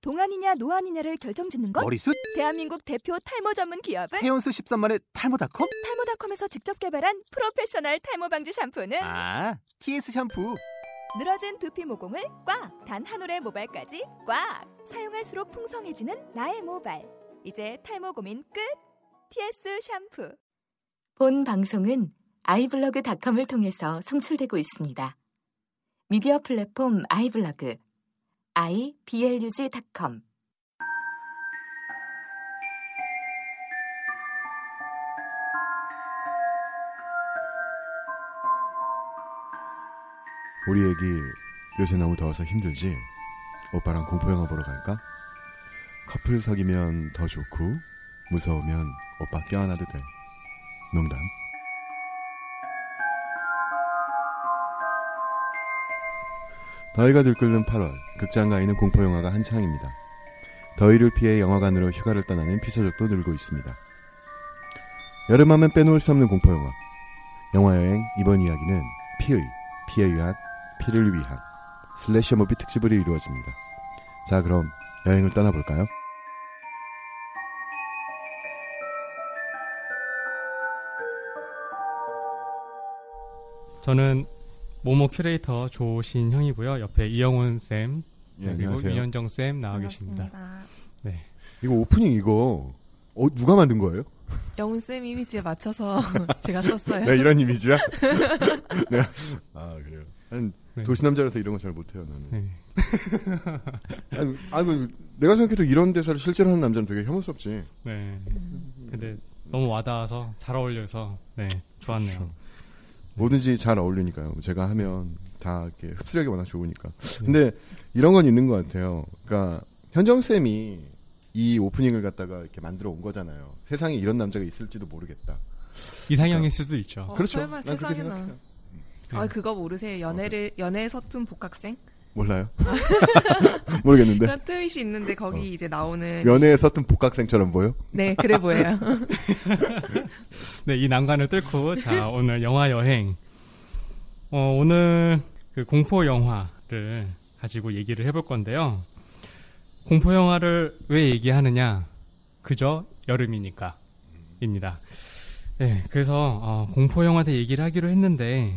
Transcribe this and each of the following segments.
동안이냐 노안이냐를 결정짓는 것? 머리숱? 대한민국 대표 탈모 전문 기업은? 해온수 13만의 탈모닷컴? 탈모닷컴에서 직접 개발한 프로페셔널 탈모 방지 샴푸는? TS 샴푸. 늘어진 두피 모공을 꽉! 단 한 올의 모발까지 꽉! 사용할수록 풍성해지는 나의 모발. 이제 탈모 고민 끝! TS 샴푸. 본 방송은 아이블로그닷컴을 통해서 송출되고 있습니다. 미디어 플랫폼 아이블로그 iblog.com. 우리 애기 요새 너무 더워서 힘들지? 오빠랑 공포영화 보러 갈까? 커플 사귀면 더 좋고 무서우면 오빠 껴안아도 돼. 농담. 더위가 들끓는 8월, 극장 가 있는 공포영화가 한창입니다. 더위를 피해 영화관으로 휴가를 떠나는 피서족도 늘고 있습니다. 여름하면 빼놓을 수 없는 공포영화. 영화여행 이번 이야기는 피에 의한, 피를 위한 슬래셔 무비 특집으로 이루어집니다. 자, 그럼 여행을 떠나볼까요? 저는 모모 큐레이터 조신형이고요. 옆에 이영훈 쌤, 예, 그리고 안녕하세요. 윤현정 쌤 나와 반갑습니다. 계십니다. 네. 이거 오프닝 이거 누가 만든 거예요? 영훈 쌤 이미지에 맞춰서 제가 썼어요. 네, 이런 이미지야? 네. 아, 그래요. 네. 도시남자라서 이런 거 잘 못해요, 나는. 네. 아니, 내가 생각해도 이런 대사를 실제로 하는 남자는 되게 혐오스럽지. 네. 근데 너무 와닿아서 잘 어울려서 네 좋았네요. 그렇죠. 뭐든지 잘 어울리니까요. 제가 하면 다 이렇게 흡수력이 워낙 좋으니까. 근데 이런 건 있는 것 같아요. 그러니까 현정쌤이 이 오프닝을 갖다가 이렇게 만들어 온 거잖아요. 세상에 이런 남자가 있을지도 모르겠다. 이상형일 수도 있죠. 그렇죠. 설마 난 그렇게 세상에는. 생각해요. 아, 그거 모르세요? 연애에 서툰 복학생? 몰라요? 모르겠는데. 그런 트윗이 있는데 거기 이제 나오는 연애에 서툰 복학생처럼 보여? 네, 그래 보여요. 네, 이 난관을 뚫고 자 오늘 영화 여행. 오늘 그 공포 영화를 가지고 얘기를 해볼 건데요. 공포 영화를 왜 얘기하느냐? 그저 여름이니까입니다. 네, 그래서 공포 영화 대 얘기를 하기로 했는데.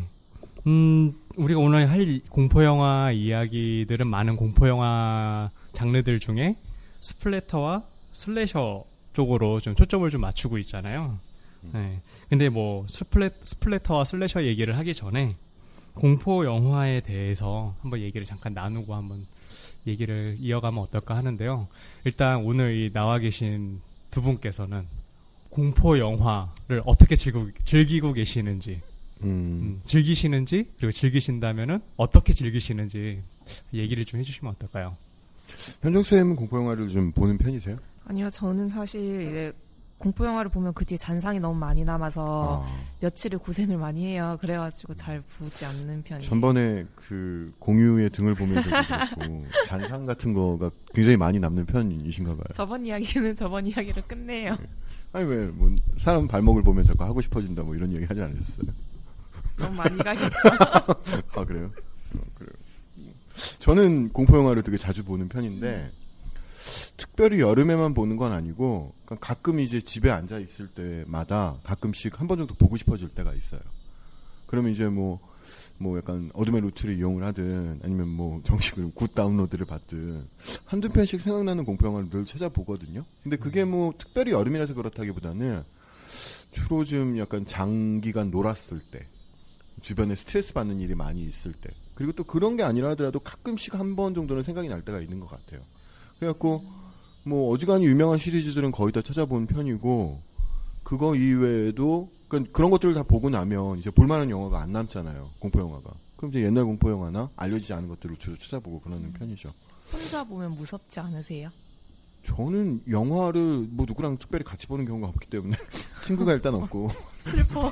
우리가 오늘 할 공포영화 이야기들은 많은 공포영화 장르들 중에 스플래터와 슬래셔 쪽으로 좀 초점을 좀 맞추고 있잖아요. 네. 근데 뭐 스플래터와 슬래셔 얘기를 하기 전에 공포영화에 대해서 한번 얘기를 잠깐 나누고 한번 얘기를 이어가면 어떨까 하는데요. 일단 오늘 이 나와 계신 두 분께서는 공포영화를 어떻게 즐기고 계시는지 즐기시는지 그리고 즐기신다면은 어떻게 즐기시는지 얘기를 좀 해주시면 어떨까요? 현정쌤은 공포영화를 좀 보는 편이세요? 아니요, 저는 사실 이제 공포영화를 보면 그 뒤에 잔상이 너무 많이 남아서 며칠을 고생을 많이 해요. 그래가지고 잘 보지 않는 편이에요. 전번에 그 공유의 등을 보면서도 그렇고 잔상 같은 거가 굉장히 많이 남는 편이신가 봐요. 저번 이야기는 저번 이야기로 끝내요. 네. 아니 왜 뭐 사람 발목을 보면 자꾸 하고 싶어진다 뭐 이런 얘기 하지 않으셨어요? 너무 많이 가셨다. 아, 그래요? 그래요. 저는 공포영화를 되게 자주 보는 편인데, 특별히 여름에만 보는 건 아니고, 가끔 이제 집에 앉아 있을 때마다 가끔씩 한 번 정도 보고 싶어질 때가 있어요. 그러면 이제 뭐 약간 어둠의 루트를 이용을 하든, 아니면 뭐 정식으로 굿 다운로드를 받든, 한두 편씩 생각나는 공포영화를 늘 찾아보거든요. 근데 그게 뭐 특별히 여름이라서 그렇다기보다는, 주로 좀 약간 장기간 놀았을 때, 주변에 스트레스 받는 일이 많이 있을 때, 그리고 또 그런 게 아니라 하더라도 가끔씩 한 번 정도는 생각이 날 때가 있는 것 같아요. 그래갖고 뭐 어지간히 유명한 시리즈들은 거의 다 찾아본 편이고, 그거 이외에도 그런 것들을 다 보고 나면 이제 볼만한 영화가 안 남잖아요. 공포 영화가. 그럼 이제 옛날 공포 영화나 알려지지 않은 것들을 주로 찾아보고 그러는 편이죠. 혼자 보면 무섭지 않으세요? 저는 영화를 뭐 누구랑 특별히 같이 보는 경우가 없기 때문에 친구가 일단 없고. 슬퍼.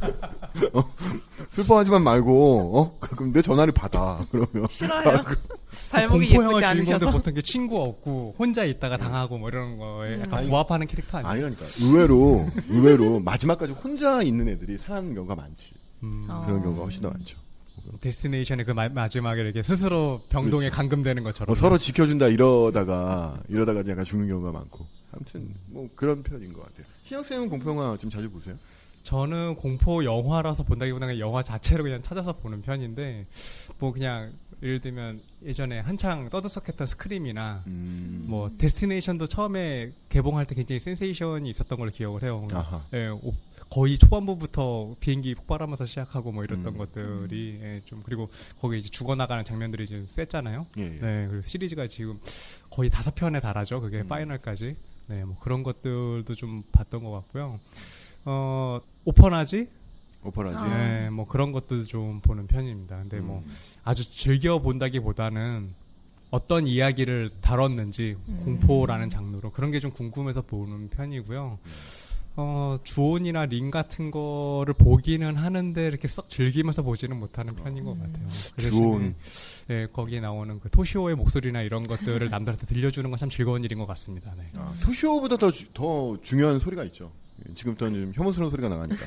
슬퍼하지만 말고 그럼 내 전화를 받아. 그러면 싫어요. 발목이 공포 예쁘지 영화 주인공들 않으셔서. 보통 게 친구 없고 혼자 있다가 당하고 뭐 이런 거에 약간 우합하는 캐릭터 아니에요? 아니라니까. 의외로 마지막까지 혼자 있는 애들이 살아남는 경우가 많지. 그런 경우가 훨씬 더 많죠. 데스티네이션의 그 마지막에 이렇게 스스로 병동에 그렇죠. 감금되는 것처럼. 뭐 서로 지켜준다 이러다가 약간 죽는 경우가 많고. 아무튼 뭐 그런 편인 것 같아요. 희영 쌤은 공포영화 좀 자주 보세요? 저는 공포 영화라서 본다기보다는 영화 자체로 그냥 찾아서 보는 편인데, 뭐 그냥 예를 들면 예전에 한창 떠들썩했던 스크림이나 뭐 데스티네이션도 처음에 개봉할 때 굉장히 센세이션이 있었던 걸로 기억을 해요. 예, 거의 초반부부터 비행기 폭발하면서 시작하고 뭐 이랬던 것들이 좀, 그리고 거기에 이제 죽어나가는 장면들이 좀 셌잖아요. 네, 그리고 시리즈가 지금 거의 5편에 달하죠. 그게 파이널까지. 네, 뭐 그런 것들도 좀 봤던 것 같고요. 오퍼라지? 네, 뭐 그런 것도 좀 보는 편입니다. 근데 뭐 아주 즐겨 본다기보다는 어떤 이야기를 다뤘는지 공포라는 장르로 그런 게 좀 궁금해서 보는 편이고요. 주온이나 링 같은 거를 보기는 하는데 이렇게 썩 즐기면서 보지는 못하는 편인 것 같아요. 주온. 네, 거기에 나오는 그 토시오의 목소리나 이런 것들을 남들한테 들려주는 건 참 즐거운 일인 것 같습니다. 네. 토시오보다 더 중요한 소리가 있죠. 지금부터는 좀 혐오스러운 소리가 나가니까.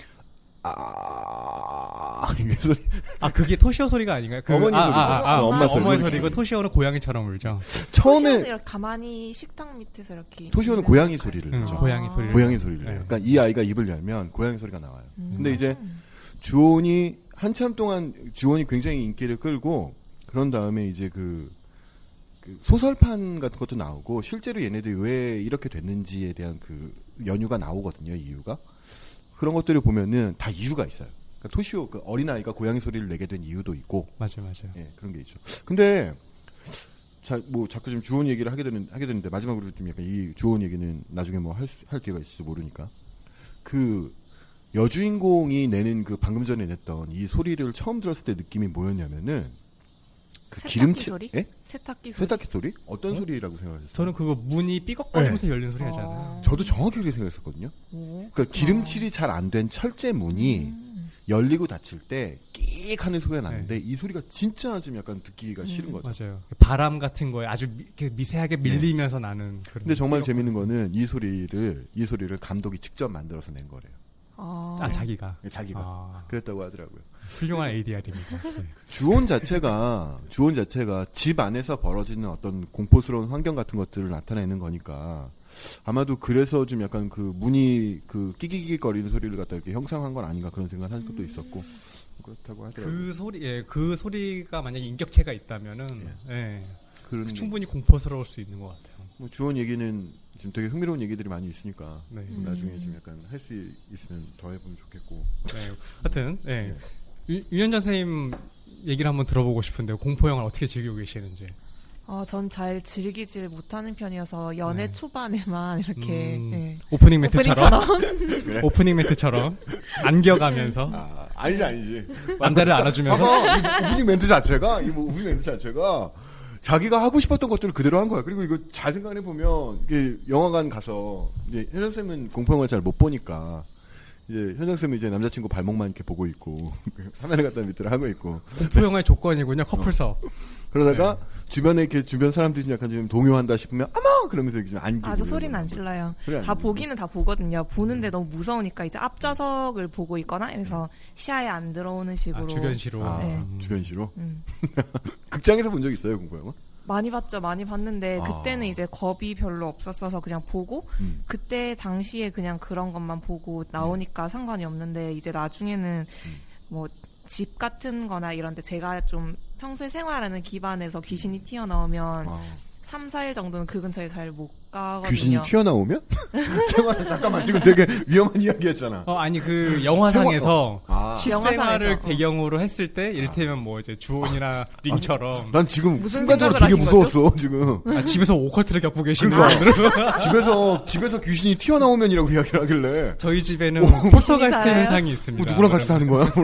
이게 소리. 그게 토시오 소리가 아닌가요? 어머니 소리죠. 엄마 소리. 어머니 소리고 토시오는 고양이처럼 울죠. 처음에 토시오는 가만히 식당 밑에서 이렇게. 토시오는 고양이 소리를 내죠. 고양이 소리를. 고양이 소리를. 네. 그러니까 이 아이가 입을 열면 고양이 소리가 나와요. 근데 이제 주온이 한참 동안 주온이 굉장히 인기를 끌고 그런 다음에 이제 그 소설판 같은 것도 나오고 실제로 얘네들이 왜 이렇게 됐는지에 대한 그 연유가 나오거든요. 이유가. 그런 것들을 보면은 다 이유가 있어요. 그러니까 토시오, 그 어린아이가 고양이 소리를 내게 된 이유도 있고. 맞아요. 예, 그런 게 있죠. 근데, 자꾸 좀 주온 얘기를 하게 되는데, 마지막으로 좀 약간 이 주온 얘기는 나중에 뭐 할 기회가 있을지 모르니까. 그, 여주인공이 내는 그 방금 전에 냈던 이 소리를 처음 들었을 때 느낌이 뭐였냐면은, 그 기름칠 소리? 예? 세탁기 소리. 세탁기 소리? 어떤 소리라고 생각하셨어요? 저는 그거 문이 삐걱거리면서 열리는 소리 하잖아요. 저도 정확히 그렇게 생각했었거든요. 그러니까 기름칠이 잘 안 된 철제 문이 열리고 닫힐 때 끼익 하는 소리가 나는데 이 소리가 진짜 좀 약간 듣기가 싫은 거죠. 맞아요. 바람 같은 거에 아주 미세하게 밀리면서 나는 그런. 근데 정말 재밌는 거는 이 소리를 감독이 직접 만들어서 낸 거래요. 자기가. 그랬다고 하더라고요. 훌륭한 ADR입니다. 네. 주온 자체가 집 안에서 벌어지는 어떤 공포스러운 환경 같은 것들을 나타내는 거니까 아마도 그래서 좀 약간 그 문이 그 끼기기거리는 소리를 갖다 이렇게 형상한 건 아닌가 그런 생각을 할 것도 있었고 그렇다고 하더라고요. 그 소리가 만약에 인격체가 있다면은 충분히 공포스러울 수 있는 것 같아요. 뭐 주온 얘기는 지금 되게 흥미로운 얘기들이 많이 있으니까 나중에 좀 약간 할 수 있으면 더 해보면 좋겠고. 하여튼 유현정 선생님 얘기를 한번 들어보고 싶은데요. 공포 영화를 어떻게 즐기고 계시는지. 전 잘 즐기질 못하는 편이어서 연애 초반에만 이렇게 오프닝 멘트처럼 안겨가면서 아니지 남자를 안아주면서 이 오프닝 멘트 자체가 자기가 하고 싶었던 것들을 그대로 한 거야. 그리고 이거 잘 생각해 보면 이게 영화관 가서 이제 현정 쌤은 공포 영화를 잘 못 보니까 이제 현정 쌤은 이제 남자친구 발목만 이렇게 보고 있고 화면을 갖다 밑으로 하고 있고 공포 영화의 조건이군요. 커플석. 그러다가 주변에 이렇게 주변 사람들이 약간 좀 동요한다 싶으면 어머 그러면서 이렇게 좀 안기고 아주 소리는 안 질러요. 다 보기는 다 보거든요. 보는데 너무 무서우니까 이제 앞좌석을 보고 있거나 이래서 시야에 안 들어오는 식으로. 주변시로. 주변시로. 극장에서 본 적 있어요 공포 영화? 많이 봤죠. 많이 봤는데 그때는 이제 겁이 별로 없었어서 그냥 보고 그때 당시에 그냥 그런 것만 보고 나오니까 상관이 없는데 이제 나중에는 뭐 집 같은 거나 이런 데 제가 좀 평소에 생활하는 기반에서 귀신이 튀어나오면 3, 4일 정도는 그 근처에 잘 못 가거든요. 귀신이 튀어나오면? 잠깐만 지금 되게 위험한 이야기였잖아. 아니 그 영화상에서 실생활을 배경으로 했을 때 이를테면 뭐 이제 주온이나 링처럼 난 지금 순간적으로 되게 무서웠어 거죠? 지금. 집에서 오컬트를 겪고 계시는 그러니까. 집에서 귀신이 튀어나오면이라고 이야기를 하길래 저희 집에는 폴터가이스트 현상이 있습니다. 누구랑 같이 사는 거야?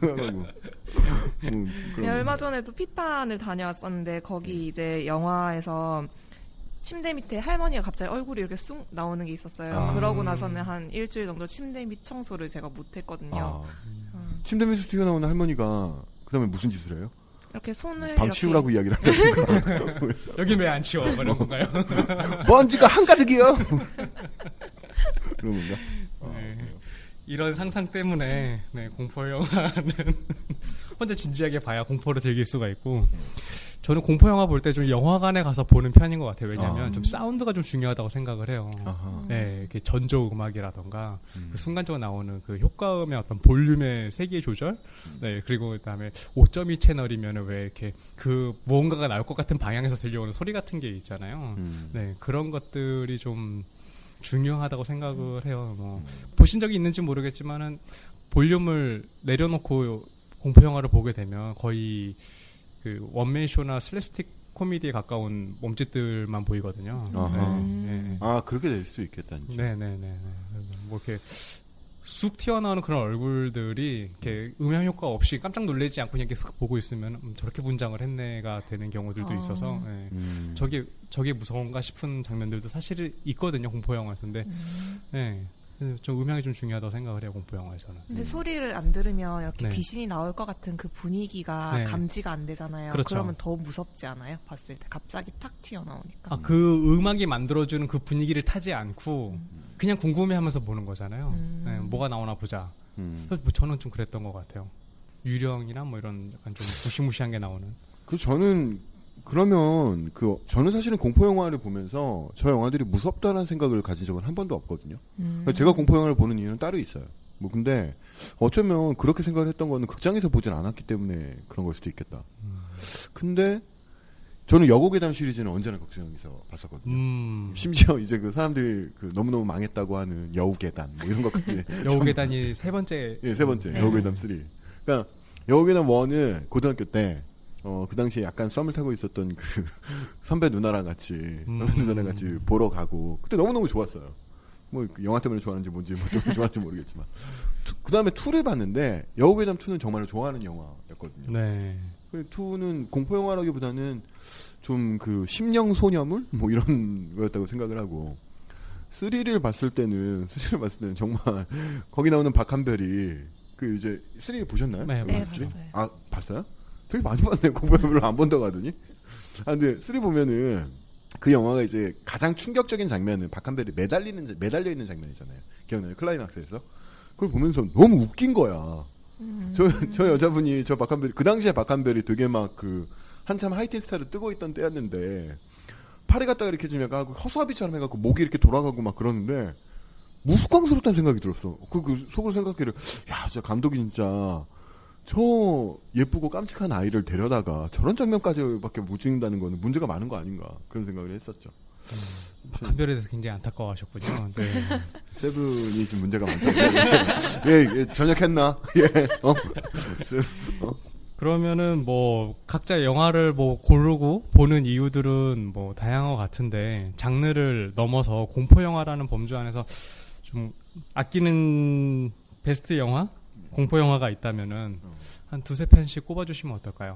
얼마 전에도 피판을 다녀왔었는데 거기 이제 영화에서 침대 밑에 할머니가 갑자기 얼굴이 이렇게 쑥 나오는 게 있었어요. 그러고 나서는 한 일주일 정도 침대 밑 청소를 제가 못했거든요. 침대 밑에서 튀어나오는 할머니가 그다음에 무슨 짓을 해요? 이렇게 손을 방 치우라고 이야기를 한다든가. 여긴 왜 안 치워? 그런 건가요? 먼지가 한가득이요. 그런 건가? 이런 상상 때문에 공포 영화는 혼자 진지하게 봐야 공포를 즐길 수가 있고 저는 공포 영화 볼 때 좀 영화관에 가서 보는 편인 것 같아요. 왜냐하면 좀 사운드가 좀 중요하다고 생각을 해요. 네, 이렇게 전조 음악이라던가 그 순간적으로 나오는 그 효과음의 어떤 볼륨의 세기의 조절, 네, 그리고 그다음에 5.2 채널이면은 왜 이렇게 그 무언가가 나올 것 같은 방향에서 들려오는 소리 같은 게 있잖아요. 네, 그런 것들이 좀 중요하다고 생각을 해요. 뭐 보신 적이 있는지 모르겠지만은 볼륨을 내려놓고 공포 영화를 보게 되면 거의 그 원맨 쇼나 슬랩스틱 코미디에 가까운 몸짓들만 보이거든요. 네. 아 그렇게 될 수도 있겠다. 네네네. 뭐 이렇게 쑥 튀어나오는 그런 얼굴들이 이렇게 음향 효과 없이 깜짝 놀라지 않고 그냥 이렇게 쓱 보고 있으면 저렇게 분장을 했네가 되는 경우들도 있어서 네. 저게 무서운가 싶은 장면들도 사실 있거든요. 공포 영화에서인데 네. 좀 음향이 좀 중요하다고 생각을 해요. 공포 영화에서는. 근데 소리를 안 들으면 이렇게 네. 귀신이 나올 것 같은 그 분위기가 네. 감지가 안 되잖아요. 그렇죠. 그러면 더 무섭지 않아요? 봤을 때 갑자기 탁 튀어나오니까. 그 음악이 만들어주는 그 분위기를 타지 않고 그냥 궁금해하면서 보는 거잖아요. 네, 뭐가 나오나 보자. 그래서 뭐 저는 좀 그랬던 것 같아요. 유령이나 뭐 이런 약간 좀 무시무시한 게 나오는. 저는 그러면 저는 사실은 공포 영화를 보면서 저 영화들이 무섭다는 생각을 가진 적은 한 번도 없거든요. 제가 공포 영화를 보는 이유는 따로 있어요. 뭐 근데 어쩌면 그렇게 생각을 했던 거는 극장에서 보진 않았기 때문에 그런 걸 수도 있겠다. 근데 저는 여고괴담 시리즈는 언제나 극장에서 봤었거든요. 심지어 이제 그 사람들이 그 너무너무 망했다고 하는 여우괴담 뭐 이런 것까지. 여우괴담이 세 번째. 예, 세 번째. 여우괴담 3. 그러니까 여우괴담 1을 고등학교 때 그 당시에 약간 썸을 타고 있었던 그 선배 누나랑 같이 보러 가고 그때 너무너무 좋았어요. 뭐 영화 때문에 좋아하는지 뭔지 뭐 때문에 좋아하는지 모르겠지만 그 다음에 2를 봤는데 여우괴담 2는 정말로 좋아하는 영화였거든요. 네. 2는 공포 영화라기보다는 좀 그 심령 소녀물 뭐 이런 거였다고 생각을 하고 3를 봤을 때는 정말 거기 나오는 박한별이 그 이제 3 보셨나요? 네, 봤어요. 아 봤어요? 되게 많이 봤네. 공포 영화 별로 안 본다고 하더니. 근데 3 보면은 그 영화가 이제 가장 충격적인 장면은 박한별이 매달려 있는 장면이잖아요. 기억나요? 클라이막스에서. 그걸 보면서 너무 웃긴 거야. 저 여자분이 박한별이 그 당시에 박한별이 되게 막 한참 하이틴 스타를 뜨고 있던 때였는데 팔이 갖다가 이렇게 좀 약간 허수아비처럼 해갖고 목이 이렇게 돌아가고 막 그러는데 무수광스럽다는 생각이 들었어. 그 속으로 생각해를 야, 진짜 감독이 진짜 저 예쁘고 깜찍한 아이를 데려다가 저런 장면까지밖에 못 찍는다는 거는 문제가 많은 거 아닌가 그런 생각을 했었죠. 한별에 대해서 굉장히 안타까워하셨군요. 네. 세븐이 지금 문제가 많다고. 예, 전역했나? 예. 그러면은 뭐 각자 영화를 뭐 고르고 보는 이유들은 뭐 다양한 것 같은데 장르를 넘어서 공포 영화라는 범주 안에서 좀 아끼는 베스트 영화? 공포 영화가 있다면은 한 2-3편씩 꼽아주시면 어떨까요?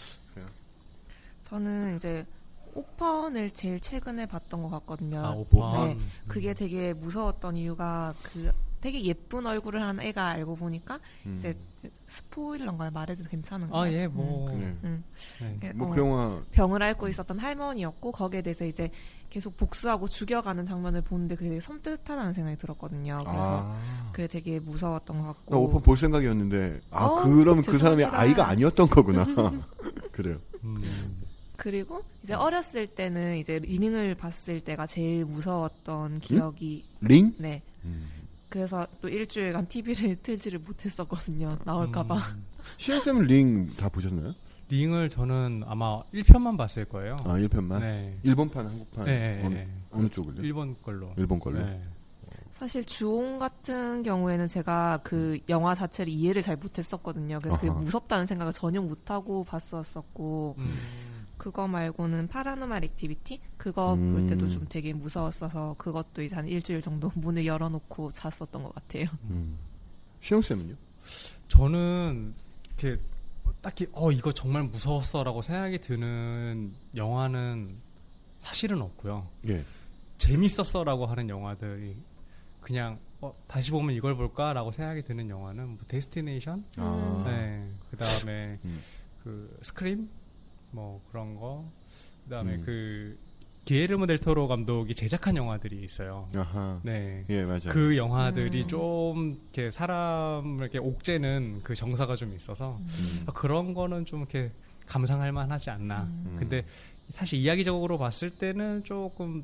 저는 이제 오펀을 제일 최근에 봤던 것 같거든요. 아, 오펀. 네, 그게 되게 무서웠던 이유가 되게 예쁜 얼굴을 한 애가 알고 보니까 이제 스포일러인가요? 말해도 괜찮은가요? 아, 예, 뭐. 네. 뭐 그 영화 병을 앓고 있었던 할머니였고 거기에 대해서 이제 계속 복수하고 죽여가는 장면을 보는데 그게 되게 섬뜩하다는 생각이 들었거든요. 그래서 그게 되게 무서웠던 것 같고. 나 오픈 볼 생각이었는데 그럼 그 사람이 아이가 아니었던 거구나. 그래요. 그리고 이제 어렸을 때는 이제 링을 봤을 때가 제일 무서웠던 기억이. 링? 네. 그래서 또 일주일간 TV를 틀지를 못했었거든요. 나올까봐. 시현쌤은 링 다 보셨나요? 링을 저는 아마 1편만 봤을 거예요. 아, 1편만? 네. 일본판, 한국판? 네. 어느 쪽을요? 일본 걸로. 일본 걸로? 네. 사실 주온 같은 경우에는 제가 그 영화 자체를 이해를 잘 못했었거든요. 그래서 그게 무섭다는 생각을 전혀 못하고 봤었고 그거 말고는 파라노말 액티비티? 그거 볼 때도 좀 되게 무서웠어서 그것도 이제 한 일주일 정도 문을 열어놓고 잤었던 것 같아요. 시영쌤은요? 저는 이렇게 딱히 이거 정말 무서웠어라고 생각이 드는 영화는 사실은 없고요. 예. 재밌었어라고 하는 영화들이 그냥 다시 보면 이걸 볼까라고 생각이 드는 영화는 뭐 데스티네이션, 네, 그 다음에 그 스크림, 뭐 그런 거, 그 다음에 그 기에르모 델 토로 감독이 제작한 영화들이 있어요. 아하. 네. 예, 맞아요. 그 영화들이 좀 이렇게 사람을 이렇게 옥죄는 그 정서가 좀 있어서 그런 거는 좀 이렇게 감상할 만하지 않나. 근데 사실 이야기적으로 봤을 때는 조금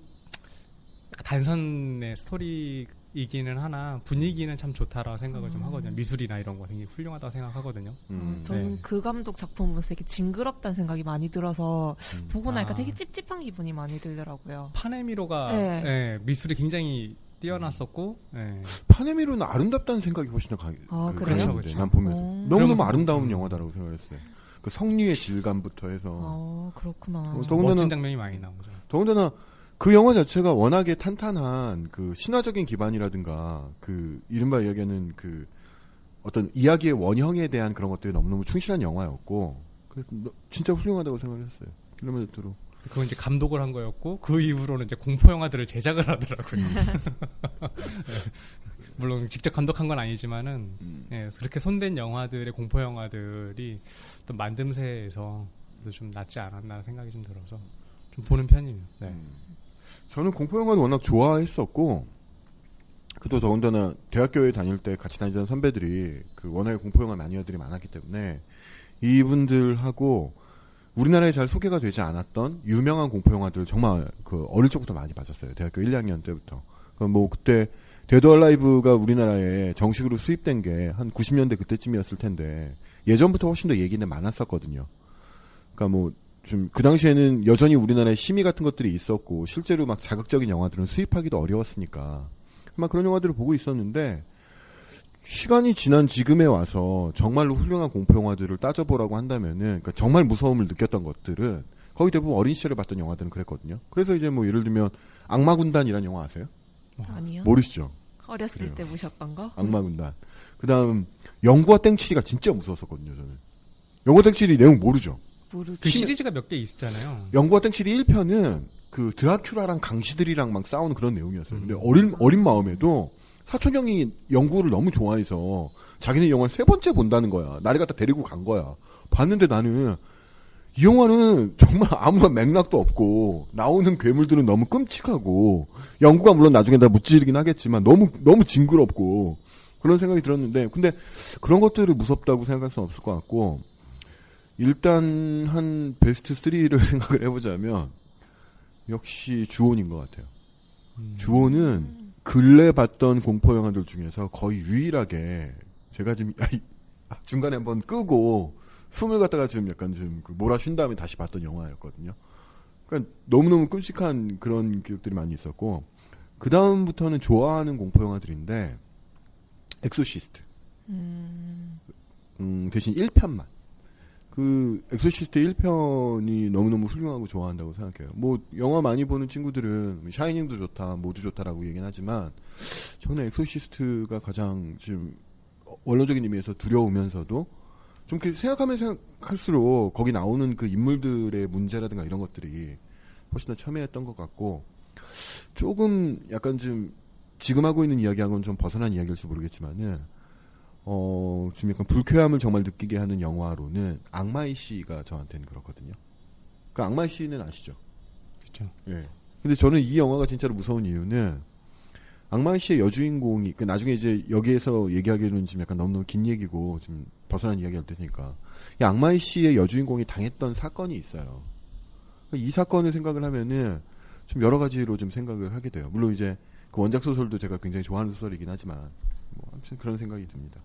단선의 스토리이기는 하나 분위기는 참 좋다라고 생각을 좀 하거든요. 미술이나 이런 거 굉장히 훌륭하다고 생각하거든요. 저는 네. 그 감독 작품 보면서 되게 징그럽다는 생각이 많이 들어서 보고 나니까 되게 찝찝한 기분이 많이 들더라고요. 파네미로가 네. 예, 미술이 굉장히 뛰어났었고 예. 파네미로는 아름답다는 생각이 훨씬 더 강해요. 그래요? 그렇죠. 난 보면서 너무너무 그러면서- 아름다운 영화다라고 생각했어요. 그 성리의 질감부터 해서 그렇구나. 멋진 장면이 많이 나오죠. 더군다나 그 영화 자체가 워낙에 탄탄한 그 신화적인 기반이라든가 그 이른바 이야기하는 그 어떤 이야기의 원형에 대한 그런 것들이 너무너무 충실한 영화였고 그래서 진짜 훌륭하다고 생각했어요. 기르모 델 토로. 그건 이제 감독을 한 거였고 그 이후로는 이제 공포 영화들을 제작을 하더라고요. 물론 직접 감독한 건 아니지만은 예, 그렇게 손댄 영화들의 공포 영화들이 또 만듦새에서 좀 낫지 않았나 생각이 좀 들어서 좀 보는 편이에요. 네. 저는 공포 영화를 워낙 좋아했었고 또 더군다나 대학교에 다닐 때 같이 다니던 선배들이 그 워낙에 공포 영화 마니아들이 많았기 때문에 이분들하고 우리나라에 잘 소개가 되지 않았던 유명한 공포 영화들 정말 그 어릴 적부터 많이 봤었어요. 대학교 1, 2학년 때부터. 뭐 그때 데드 얼라이브가 우리나라에 정식으로 수입된 게 한 90년대 그때쯤이었을 텐데 예전부터 훨씬 더 얘기는 많았었거든요. 그러니까 뭐 좀 그 당시에는 여전히 우리나라에 심의 같은 것들이 있었고 실제로 막 자극적인 영화들은 수입하기도 어려웠으니까 막 그런 영화들을 보고 있었는데 시간이 지난 지금에 와서 정말로 훌륭한 공포 영화들을 따져보라고 한다면은 그러니까 정말 무서움을 느꼈던 것들은 거의 대부분 어린 시절에 봤던 영화들은 그랬거든요. 그래서 이제 뭐 예를 들면 악마군단이라는 영화 아세요? 아니요. 모르시죠? 어렸을 그래요. 때 보셨던 거? 악마군단. 그다음 영구와 땡칠이가 진짜 무서웠었거든요. 저는. 영구와 땡칠이 내용 모르죠? 모르죠. 그 시리즈가 몇 개 있잖아요. 영구와 땡칠이 1편은 그 드라큘라랑 강시들이랑 막 싸우는 그런 내용이었어요. 근데 어린 마음에도 사촌 형이 영구를 너무 좋아해서 자기는 이 영화를 3번째 본다는 거야. 나를 갖다 데리고 간 거야. 봤는데 나는 이 영화는 정말 아무런 맥락도 없고 나오는 괴물들은 너무 끔찍하고 영구가 물론 나중에 다 무찌르긴 하겠지만 너무 징그럽고 그런 생각이 들었는데 근데 그런 것들을 무섭다고 생각할 수는 없을 것 같고 일단 한 베스트 3를 생각을 해보자면 역시 주온인 것 같아요. 주온은 근래 봤던 공포 영화들 중에서 거의 유일하게 제가 지금 중간에 한번 끄고 숨을 갖다가 지금 약간 좀 몰아쉰 다음에 다시 봤던 영화였거든요. 그러니까 너무너무 끔찍한 그런 기억들이 많이 있었고 그 다음부터는 좋아하는 공포 영화들인데 엑소시스트. 대신 1편만. 그 엑소시스트 1편이 너무너무 훌륭하고 좋아한다고 생각해요. 뭐 영화 많이 보는 친구들은 샤이닝도 좋다, 모두 좋다라고 얘기는 하지만 저는 엑소시스트가 가장 지금 원론적인 의미에서 두려우면서도 좀 생각하면 생각할수록 거기 나오는 그 인물들의 문제라든가 이런 것들이 훨씬 더 첨예했던 것 같고 조금 약간 좀 지금 하고 있는 이야기하고는 좀 벗어난 이야기일지 모르겠지만은 지금 약간 불쾌함을 정말 느끼게 하는 영화로는 악마의 씨가 저한테는 그렇거든요. 그 악마의 씨는 아시죠? 그렇죠. 예. 근데 저는 이 영화가 진짜로 무서운 이유는 악마의 씨의 여주인공이 나중에 이제 여기에서 얘기하기로는 지금 약간 너무너무 긴 얘기고 지금 벗어난 이야기 할 테니까 이 악마의 씨의 여주인공이 당했던 사건이 있어요. 이 사건을 생각을 하면은 좀 여러 가지로 좀 생각을 하게 돼요. 물론 이제 그 원작 소설도 제가 굉장히 좋아하는 소설이긴 하지만 뭐 아무튼 그런 생각이 듭니다.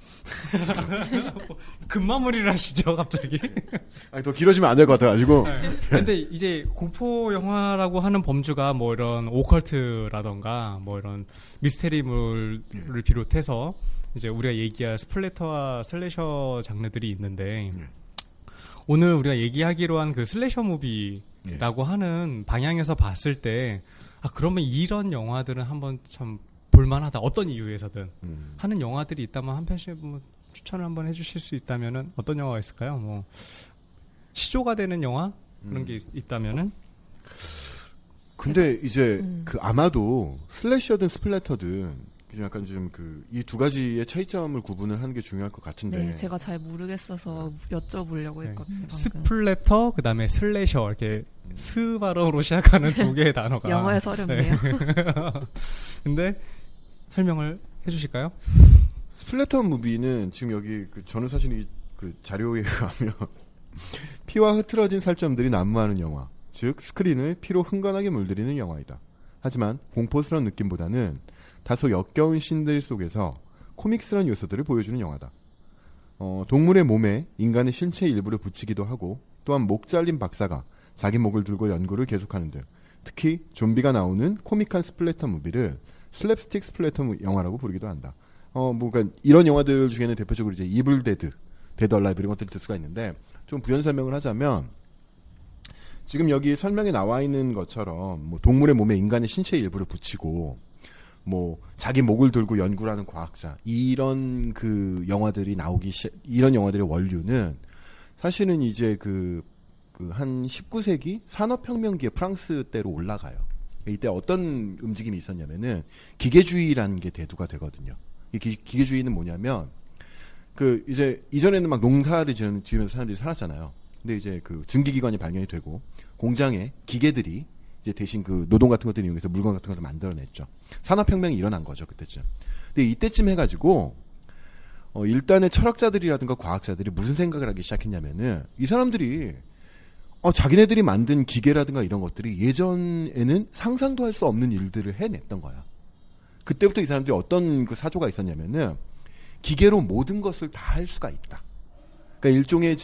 급마무리를 하시죠, 갑자기. 아니, 더 길어지면 안 될 것 같아가지고. 네. 근데 이제 공포 영화라고 하는 범주가 뭐 이런 오컬트라던가 뭐 이런 미스테리물을 비롯해서 이제 우리가 얘기할 스플래터와 슬래셔 장르들이 있는데 오늘 우리가 얘기하기로 한 그 슬래셔 무비라고 하는 방향에서 봤을 때 그러면 이런 영화들은 한번 참 볼만하다. 어떤 이유에서든 하는 영화들이 있다면 한 편씩 뭐 추천을 한번 해주실 수 있다면은 어떤 영화가 있을까요? 뭐 시조가 되는 영화 그런 게 있다면은. 근데 이제 그 아마도 슬래셔든 스플래터든 약간 좀 이 두 가지의 차이점을 구분을 하는 게 중요할 것 같은데. 네, 제가 잘 모르겠어서 여쭤보려고 했거든요. 스플래터, 그 다음에 슬래셔, 이렇게 스 발음으로 시작하는 두 개의 단어가. 영어에서 어렵네요. 근데 설명을 해주실까요? 스플래터 무비는 지금 여기 저는 사실 이 자료에 의하면 피와 흐트러진 살점들이 난무하는 영화, 즉 스크린을 피로 흥건하게 물들이는 영화이다. 하지만 공포스러운 느낌보다는 다소 역겨운 씬들 속에서 코믹스러운 요소들을 보여주는 영화다. 동물의 몸에 인간의 신체 일부를 붙이기도 하고 또한 목 잘린 박사가 자기 목을 들고 연구를 계속하는 등 특히 좀비가 나오는 코믹한 스플래터 무비를 슬랩스틱 스플래터 영화라고 부르기도 한다. 그러니까 이런 영화들 중에는 대표적으로 이제 이블 데드, 데드 얼라이브 이런 것들을 들 수가 있는데 좀 부연 설명을 하자면 지금 여기 설명에 나와 있는 것처럼 뭐 동물의 몸에 인간의 신체 일부를 붙이고 뭐 자기 목을 들고 연구를 하는 과학자 이런 영화들이 이런 영화들의 원류는 사실은 이제 한 19세기 산업혁명기에 프랑스 때로 올라가요. 이때 어떤 움직임이 있었냐면은 기계주의라는 게 대두가 되거든요. 이 기계주의는 뭐냐면 이제 이전에는 막 농사를 지으면서 사람들이 살았잖아요. 근데 이제 증기기관이 발견이 되고 공장에 기계들이 이제 대신 노동 같은 것들을 이용해서 물건 같은 것을 만들어냈죠. 산업혁명이 일어난 거죠, 그때쯤. 근데 이때쯤 해가지고, 일단의 철학자들이라든가 과학자들이 무슨 생각을 하기 시작했냐면은, 이 사람들이, 자기네들이 만든 기계라든가 이런 것들이 예전에는 상상도 할 수 없는 일들을 해냈던 거야. 그때부터 이 사람들이 어떤 사조가 있었냐면은, 기계로 모든 것을 다 할 수가 있다. 그러니까 일종의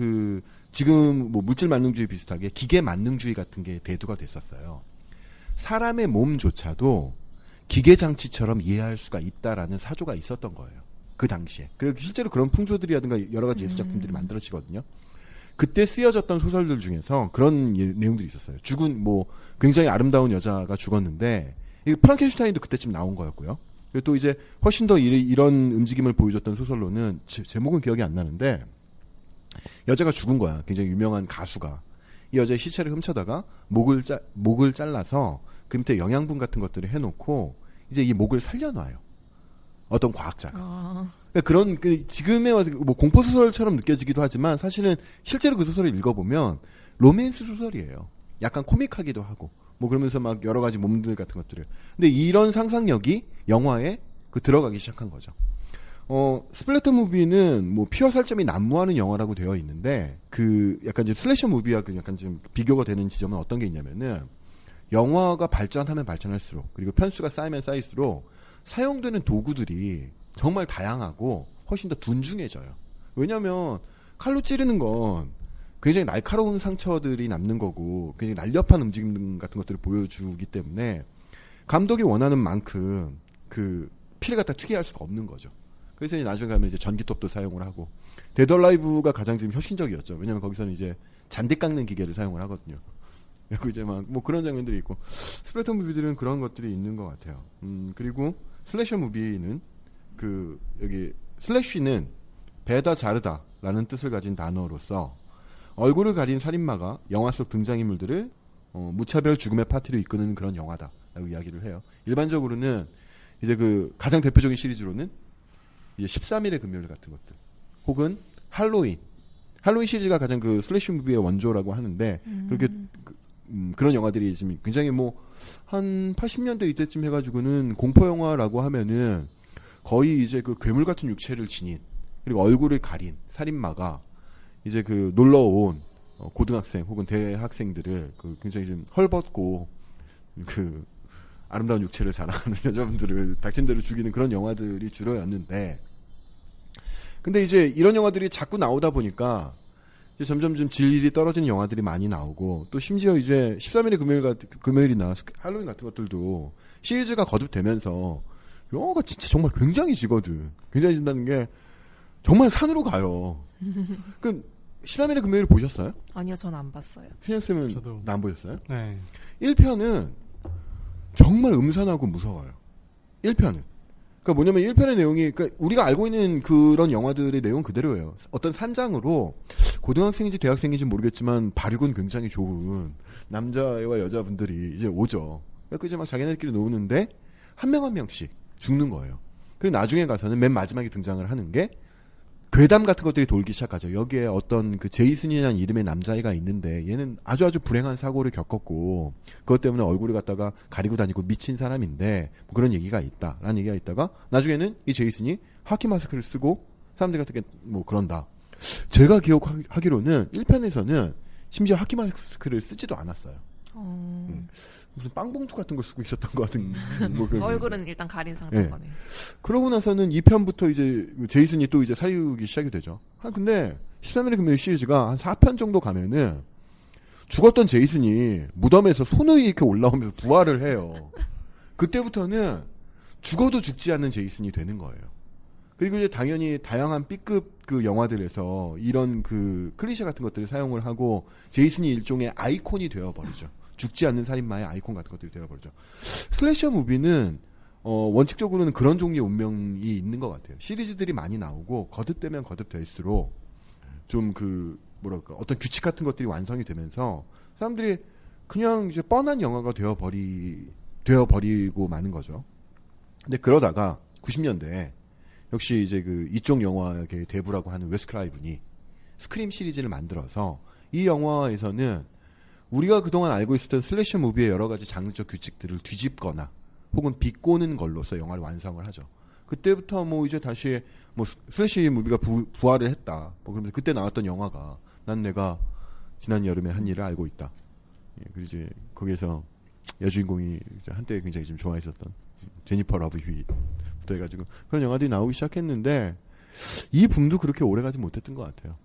지금 뭐 물질 만능주의 비슷하게 기계 만능주의 같은 게 대두가 됐었어요. 사람의 몸조차도 기계 장치처럼 이해할 수가 있다라는 사조가 있었던 거예요. 그 당시에. 그리고 실제로 그런 풍조들이라든가 여러 가지 예술 작품들이 만들어지거든요. 그때 쓰여졌던 소설들 중에서 그런 내용들이 있었어요. 죽은 굉장히 아름다운 여자가 죽었는데 프랑켄슈타인도 그때쯤 나온 거였고요. 그리고 또 이제 훨씬 더 이런 움직임을 보여줬던 소설로는 제목은 기억이 안 나는데 여자가 죽은 거야. 굉장히 유명한 가수가. 이 여자의 시체를 훔쳐다가 목을 잘라서 그 밑에 영양분 같은 것들을 해놓고 이제 이 목을 살려놔요. 어떤 과학자가. 그러니까 그런 지금의 공포 소설처럼 느껴지기도 하지만 사실은 실제로 그 소설을 읽어보면 로맨스 소설이에요. 약간 코믹하기도 하고 그러면서 막 여러 가지 몸들 같은 것들을. 근데 이런 상상력이 영화에 들어가기 시작한 거죠. 스플래터 무비는 피와 살점이 난무하는 영화라고 되어 있는데, 약간 좀 슬래셔 무비와 약간 좀 비교가 되는 지점은 어떤 게 있냐면은, 영화가 발전하면 발전할수록, 그리고 편수가 쌓이면 쌓일수록, 사용되는 도구들이 정말 다양하고, 훨씬 더 둔중해져요. 왜냐면, 칼로 찌르는 건 굉장히 날카로운 상처들이 남는 거고, 굉장히 날렵한 움직임 같은 것들을 보여주기 때문에, 감독이 원하는 만큼, 피를 갖다 튀게 할 수가 없는 거죠. 그래서 이제 나중에 가면 이제 전기톱도 사용을 하고, 데드 얼라이브가 가장 지금 혁신적이었죠. 왜냐면 거기서는 이제 잔디 깎는 기계를 사용을 하거든요. 그리고 이제 그런 장면들이 있고, 스플래터 무비들은 그런 것들이 있는 것 같아요. 그리고 슬래셔 무비는 여기 슬래쉬는 베다 자르다라는 뜻을 가진 단어로서 얼굴을 가린 살인마가 영화 속 등장인물들을 무차별 죽음의 파티로 이끄는 그런 영화다라고 이야기를 해요. 일반적으로는 이제 가장 대표적인 시리즈로는 이제 13일의 금요일 같은 것들, 혹은 할로윈 시리즈가 가장 슬래시 무비의 원조라고 하는데, 그렇게 그런 영화들이 지금 굉장히 한 80년대 이때쯤 해가지고는 공포 영화라고 하면은 거의 이제 괴물 같은 육체를 지닌, 그리고 얼굴을 가린 살인마가 이제 놀러 온 고등학생 혹은 대학생들을 굉장히 좀 헐벗고 아름다운 육체를 자랑하는 여자분들을 닥친 대로 죽이는 그런 영화들이 주로였는데, 근데 이제 이런 영화들이 자꾸 나오다 보니까 이제 점점 좀 질이 떨어지는 영화들이 많이 나오고, 또 심지어 이제 13일의 금요일이나 할로윈 같은 것들도 시리즈가 거듭되면서 영화가 진짜 정말 굉장해지거든. 굉장해진다는 게 정말 산으로 가요. 13일의 금요일 보셨어요? 아니요, 전 안 봤어요. 신현쌤은 저도. 안 보셨어요? 네. 1편은 정말 음산하고 무서워요. 1편은. 그러니까 뭐냐면 1편의 내용이, 우리가 알고 있는 그런 영화들의 내용은 그대로예요. 어떤 산장으로 고등학생인지 대학생인지 모르겠지만 발육은 굉장히 좋은 남자와 여자분들이 이제 오죠. 그래서 이제 막 자기네들끼리 노는데 한 명 한 명씩 죽는 거예요. 그리고 나중에 가서는 맨 마지막에 등장을 하는 게 괴담 같은 것들이 돌기 시작하죠. 여기에 어떤 그 제이슨이라는 이름의 남자아이가 있는데 얘는 아주 불행한 사고를 겪었고 그것 때문에 얼굴을 갖다가 가리고 다니고 미친 사람인데 뭐 그런 얘기가 있다라는 얘기가 있다가 나중에는 이 제이슨이 하키 마스크를 쓰고 사람들 같은 게 뭐 그런다. 제가 기억하기로는 1편에서는 심지어 하키 마스크를 쓰지도 않았어요. 무슨 빵봉투 같은 걸 쓰고 있었던 것 같은. 뭐 얼굴은 일단 가린 상태인 네. 거네요. 그러고 나서는 2편부터 이제 제이슨이 또 이제 살리기 시작이 되죠. 근데 13일의 금요일 시리즈가 한 4편 정도 가면은 죽었던 제이슨이 무덤에서 손을 이렇게 올라오면서 부활을 해요. 그때부터는 죽어도 죽지 않는 제이슨이 되는 거예요. 그리고 이제 당연히 다양한 B급 그 영화들에서 이런 그 클리셰 같은 것들을 사용을 하고 제이슨이 일종의 아이콘이 되어버리죠. 죽지 않는 살인마의 아이콘 같은 것들이 되어버리죠. 슬래셔 무비는 원칙적으로는 그런 종류의 운명이 있는 것 같아요. 시리즈들이 많이 나오고 거듭되면 거듭될수록 좀 그 뭐랄까 어떤 규칙 같은 것들이 완성이 되면서 사람들이 그냥 이제 뻔한 영화가 되어버리고 마는 거죠. 근데 그러다가 90년대에 역시 이제 그 이쪽 영화의 대부라고 하는 웨스 크라이븐이 스크림 시리즈를 만들어서 이 영화에서는 우리가 그동안 알고 있었던 슬래셔 무비의 여러 가지 장르적 규칙들을 뒤집거나 혹은 비꼬는 걸로서 영화를 완성을 하죠. 그때부터 뭐 이제 다시 뭐 슬래셔 무비가 부활을 했다. 뭐 그러면서 그때 나왔던 영화가 난 내가 지난 여름에 한 일을 알고 있다. 예, 그리고 이제 거기에서 여주인공이 한때 굉장히 좀 좋아했었던 제니퍼 러브 휴잇부터 해가지고 그런 영화들이 나오기 시작했는데 이 붐도 그렇게 오래가지 못했던 것 같아요.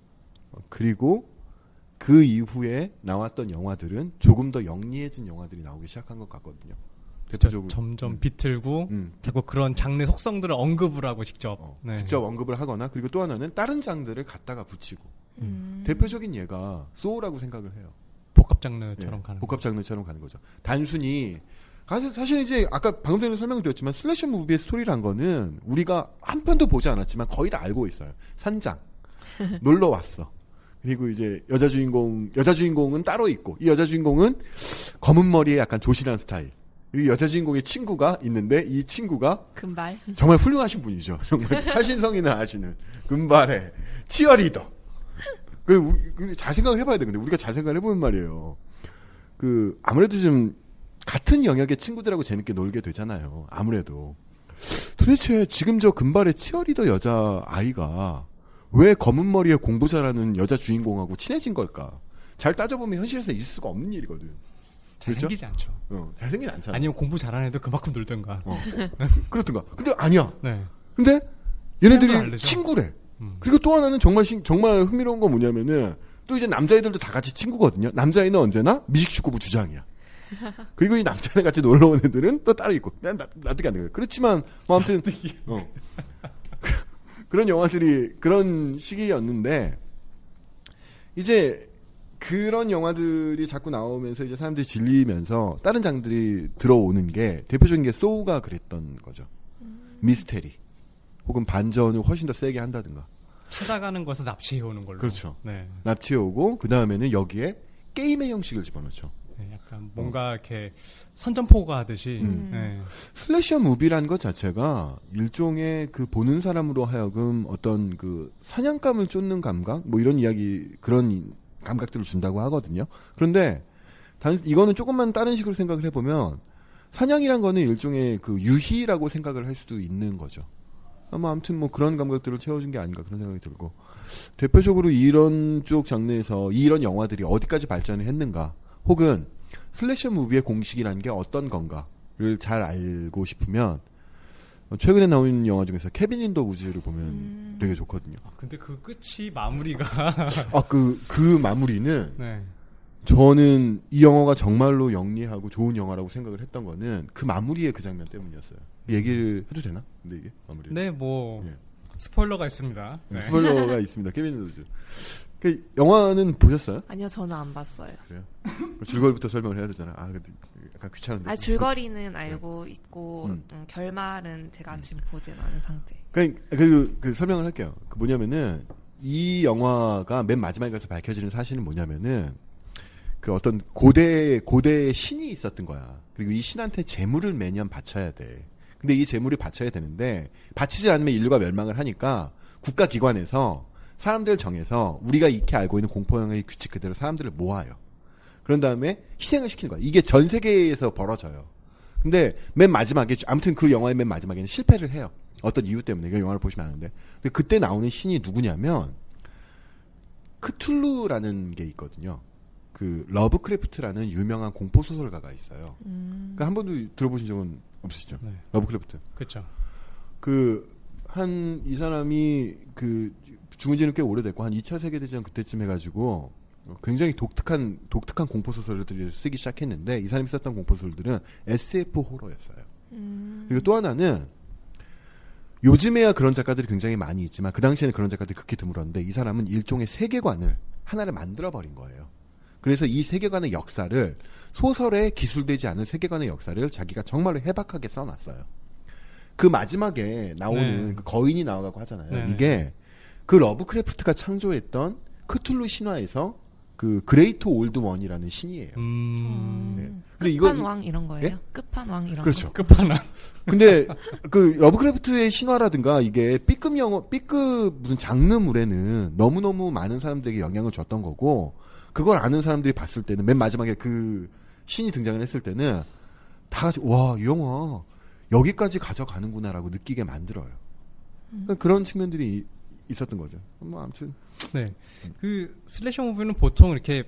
그리고 그 이후에 나왔던 영화들은 조금 더 영리해진 영화들이 나오기 시작한 것 같거든요. 대표적으로 점점 비틀고 자꾸 그런 장르 속성들을 언급을 하고 직접 직접 언급을 하거나 그리고 또 하나는 다른 장르를 갖다가 붙이고 대표적인 예가 소우라고 생각을 해요. 복합 장르처럼 가는 복합 장르처럼 가는 거죠. 단순히 사실 이제 아까 방금 전에 설명을 드렸지만 슬래셔 무비의 스토리란 거는 우리가 한 편도 보지 않았지만 거의 다 알고 있어요. 산장 놀러 왔어. 그리고 이제 여자 주인공은 따로 있고 이 여자 주인공은 검은 머리에 약간 조신한 스타일. 이 여자 주인공의 친구가 있는데 이 친구가 금발 정말 훌륭하신 분이죠. 정말 사신성인을 아시는 금발의 치어리더. 잘 생각을 해봐야 돼. 근데 우리가 잘 생각을 해보면 말이에요. 아무래도 좀 같은 영역의 친구들하고 재밌게 놀게 되잖아요. 아무래도 도대체 지금 저 금발의 치어리더 여자 아이가 왜 검은 머리에 공부 잘하는 여자 주인공하고 친해진 걸까? 잘 따져보면 현실에서 있을 수가 없는 일이거든. 잘생기지 그렇죠? 않죠. 잘생기지 않잖아. 아니면 공부 잘하는 애도 그만큼 놀던가. 그렇던가. 근데 아니야. 네. 근데 얘네들이 친구래. 그리고 또 하나는 정말 흥미로운 건 뭐냐면은 또 이제 남자애들도 다 같이 친구거든요. 남자애는 언제나 미식축구부 주장이야. 그리고 이 남자애 같이 놀러 온 애들은 또 따로 있고. 납득이 안 돼요. 그렇지만 뭐 아무튼 그런 영화들이 그런 시기였는데 이제 그런 영화들이 자꾸 나오면서 이제 사람들이 질리면서 다른 장들이 들어오는 게 대표적인 게 소우가 그랬던 거죠. 미스테리 혹은 반전을 훨씬 더 세게 한다든가. 찾아가는 것을 납치해오는 걸로. 그렇죠. 네. 납치해오고 그 다음에는 여기에 게임의 형식을 집어넣죠. 네, 약간 뭔가 이렇게 선전포고 하듯이. 네. 슬래셔 무비라는 것 자체가 일종의 그 보는 사람으로 하여금 어떤 그 사냥감을 쫓는 감각 뭐 이런 이야기 그런 감각들을 준다고 하거든요. 그런데 이거는 조금만 다른 식으로 생각을 해보면 사냥이란 거는 일종의 그 유희라고 생각을 할 수도 있는 거죠. 아무튼 뭐 그런 감각들을 채워준 게 아닌가 그런 생각이 들고 대표적으로 이런 쪽 장르에서 이런 영화들이 어디까지 발전을 했는가 혹은 슬래셔 무비의 공식이라는 게 어떤 건가를 잘 알고 싶으면 최근에 나온 영화 중에서 케빈 인 더 우즈를 보면 되게 좋거든요. 근데 그 끝이 마무리가 그 마무리는 네. 저는 이 영화가 정말로 영리하고 좋은 영화라고 생각을 했던 거는 그 마무리의 그 장면 때문이었어요. 얘기를 해도 되나? 근데 이게 마무리. 네, 뭐 스포일러가 있습니다. 네. 스포일러가 있습니다. 케빈 인 더 우즈. 그 영화는 보셨어요? 아니요, 저는 안 봤어요. 그래요? 줄거리부터 설명을 해야 되잖아. 근데 약간 귀찮은데. 줄거리는 알고 있고 결말은 제가 지금 보진 않은 상태. 그 설명을 할게요. 그 뭐냐면은 이 영화가 맨 마지막에 가서 밝혀지는 사실은 뭐냐면은 그 어떤 고대의 신이 있었던 거야. 그리고 이 신한테 재물을 매년 바쳐야 돼. 근데 이 재물이 바쳐야 되는데 바치지 않으면 인류가 멸망을 하니까 국가기관에서 사람들을 정해서 우리가 익히 알고 있는 공포영화의 규칙 그대로 사람들을 모아요. 그런 다음에 희생을 시키는 거야. 이게 전 세계에서 벌어져요. 근데 맨 마지막에 아무튼 그 영화의 맨 마지막에는 실패를 해요. 어떤 이유 때문에. 그 영화를 보시면 아는데. 근데 그때 나오는 신이 누구냐면 크툴루라는 게 있거든요. 그 러브크래프트라는 유명한 공포 소설가가 있어요. 그러니까 한 번도 들어보신 적은 없으시죠? 네. 러브크래프트. 그렇죠. 이 사람이 죽은 지는 꽤 오래됐고 한 2차 세계대전 그때쯤 해가지고 굉장히 독특한 공포 소설들을 쓰기 시작했는데 이 사람이 썼던 공포 소설들은 SF 호러였어요. 그리고 또 하나는 요즘에야 그런 작가들이 굉장히 많이 있지만 그 당시에는 그런 작가들이 극히 드물었는데 이 사람은 일종의 세계관을 하나를 만들어버린 거예요. 그래서 이 세계관의 역사를 소설에 기술되지 않은 세계관의 역사를 자기가 정말로 해박하게 써놨어요. 그 마지막에 나오는 그 거인이 나와가고 하잖아요. 이게 그 러브크래프트가 창조했던 크툴루 신화에서 그 그레이트 올드 원이라는 신이에요. 네. 근데 끝판왕 이런 거예요? 예? 끝판왕 이런 그렇죠. 거. 끝판왕. 근데 그 러브크래프트의 신화라든가 이게 B급 무슨 장르물에는 너무너무 많은 사람들에게 영향을 줬던 거고 그걸 아는 사람들이 봤을 때는 맨 마지막에 그 신이 등장을 했을 때는 다 같이 와, 이 영화 여기까지 가져가는구나라고 느끼게 만들어요. 그러니까 그런 측면들이 있었던 거죠. 뭐 아무튼 네, 그 슬래셔 무비는 보통 이렇게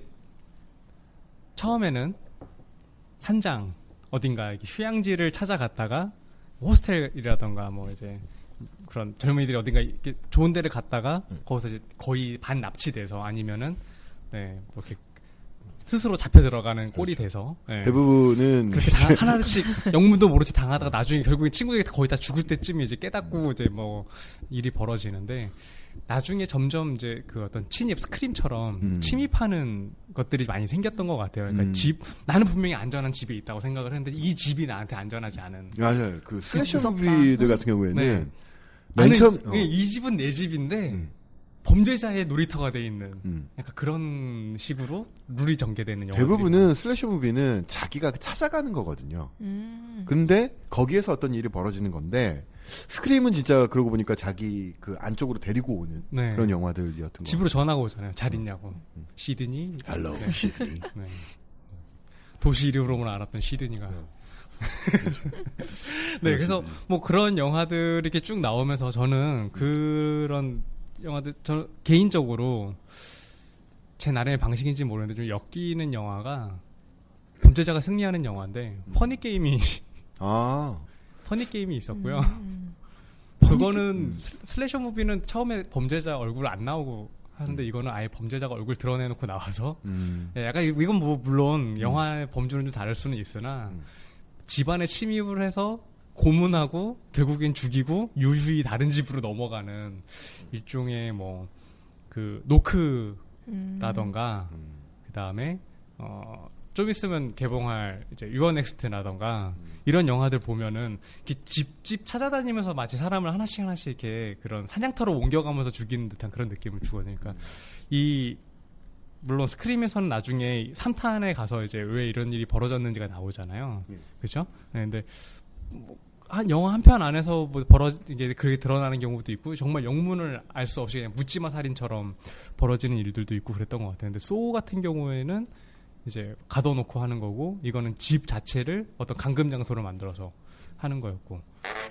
처음에는 산장 어딘가 휴양지를 찾아갔다가 호스텔이라던가 뭐 이제 그런 젊은이들이 어딘가 이렇게 좋은 데를 갔다가 거기서 이제 거의 반 납치돼서 아니면은 뭐 이렇게 스스로 잡혀 들어가는 꼴이 돼서 대부분은 그렇게 하나씩 영문도 모르지 당하다가 나중에 결국에 친구들이 거의 다 죽을 때쯤에 이제 깨닫고 이제 뭐 일이 벌어지는데 나중에 점점 이제 그 어떤 침입 스크림처럼 침입하는 것들이 많이 생겼던 것 같아요. 그러니까 나는 분명히 안전한 집에 있다고 생각을 했는데 이 집이 나한테 안전하지 않은. 맞아요. 그 슬래셔 무비들 같은 경우에는 맨 처음 이 집은 내 집인데. 범죄자의 놀이터가 돼 있는 약간 그런 식으로 룰이 전개되는 영화. 대부분은 슬래셔 무비는 자기가 찾아가는 거거든요. 근데 거기에서 어떤 일이 벌어지는 건데 스크림은 진짜 그러고 보니까 자기 그 안쪽으로 데리고 오는 그런 영화들이었던 거. 집으로 전화가 오잖아요. 잘 있냐고. 시드니. 헬로 시드니. 도시 이름으로만 알았던 시드니가. 네, 그래서 뭐 그런 영화들이 이렇게 쭉 나오면서 저는 그런 영화들 저 개인적으로 제 나름의 방식인지 모르는데 좀 엮이는 영화가 범죄자가 승리하는 영화인데 퍼니 게임이 있었고요. 그거는 슬래셔 무비는 처음에 범죄자 얼굴 안 나오고 하는데 이거는 아예 범죄자가 얼굴 드러내놓고 나와서 약간 이건 뭐 물론 영화의 범주는 좀 다를 수는 있으나 집안에 침입을 해서 고문하고 결국엔 죽이고 유유히 다른 집으로 넘어가는 일종의 뭐 그 노크라던가 그 다음에 좀 있으면 개봉할 이제 유어넥스트라던가 이런 영화들 보면은 집 찾아다니면서 마치 사람을 하나씩 이렇게 그런 사냥터로 옮겨가면서 죽이는 듯한 그런 느낌을 주거든요. 그러니까 물론 스크림에서는 나중에 3탄에 가서 이제 왜 이런 일이 벌어졌는지가 나오잖아요. 그렇죠? 네, 근데 한 영화 한 편 안에서 뭐 이게 그게 드러나는 경우도 있고 정말 영문을 알 수 없이 그냥 묻지마 살인처럼 벌어지는 일들도 있고 그랬던 것 같아요. 근데 소우 같은 경우에는 이제 가둬놓고 하는 거고 이거는 집 자체를 어떤 감금 장소로 만들어서 하는 거였고.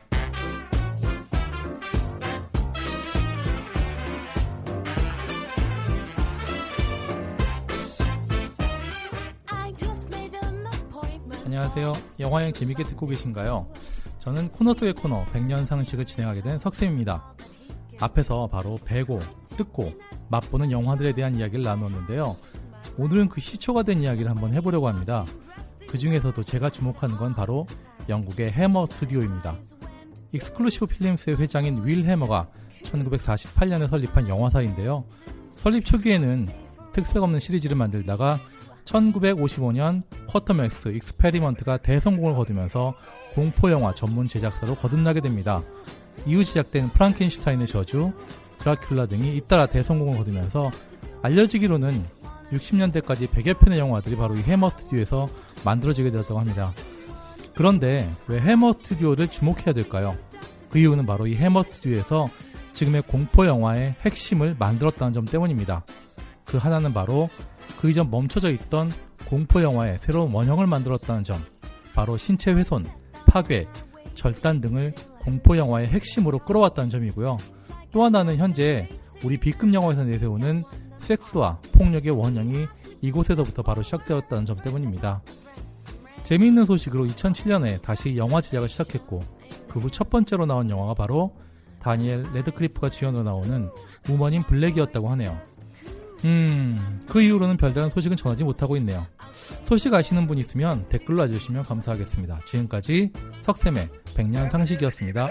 안녕하세요. 영화여행 재밌게 듣고 계신가요? 저는 코너 속의 코너 100년 상식을 진행하게 된 석쌤입니다. 앞에서 바로 배고, 뜯고, 맛보는 영화들에 대한 이야기를 나누었는데요. 오늘은 그 시초가 된 이야기를 한번 해보려고 합니다. 그 중에서도 제가 주목하는 건 바로 영국의 해머 스튜디오입니다. 익스클루시브 필름스의 회장인 윌 해머가 1948년에 설립한 영화사인데요. 설립 초기에는 특색 없는 시리즈를 만들다가 1955년 쿼터맥스 익스페리먼트가 대성공을 거두면서 공포영화 전문 제작사로 거듭나게 됩니다. 이후 제작된 프랑켄슈타인의 저주, 드라큘라 등이 잇따라 대성공을 거두면서 알려지기로는 60년대까지 100여 편의 영화들이 바로 이 해머 스튜디오에서 만들어지게 되었다고 합니다. 그런데 왜 해머 스튜디오를 주목해야 될까요? 그 이유는 바로 이 해머 스튜디오에서 지금의 공포 영화의 핵심을 만들었다는 점 때문입니다. 그 하나는 바로 그 이전 멈춰져 있던 공포 영화의 새로운 원형을 만들었다는 점, 바로 신체 훼손, 파괴, 절단 등을 공포 영화의 핵심으로 끌어왔다는 점이고요. 또 하나는 현재 우리 B급 영화에서 내세우는 섹스와 폭력의 원형이 이곳에서부터 바로 시작되었다는 점 때문입니다. 재미있는 소식으로 2007년에 다시 영화 제작을 시작했고 그 후 첫 번째로 나온 영화가 바로 다니엘 레드클리프가 주연으로 나오는 우먼 인 블랙이었다고 하네요. 그 이후로는 별다른 소식은 전하지 못하고 있네요. 소식 아시는 분 있으면 댓글로 알려주시면 감사하겠습니다. 지금까지 석샘의 백년 상식이었습니다.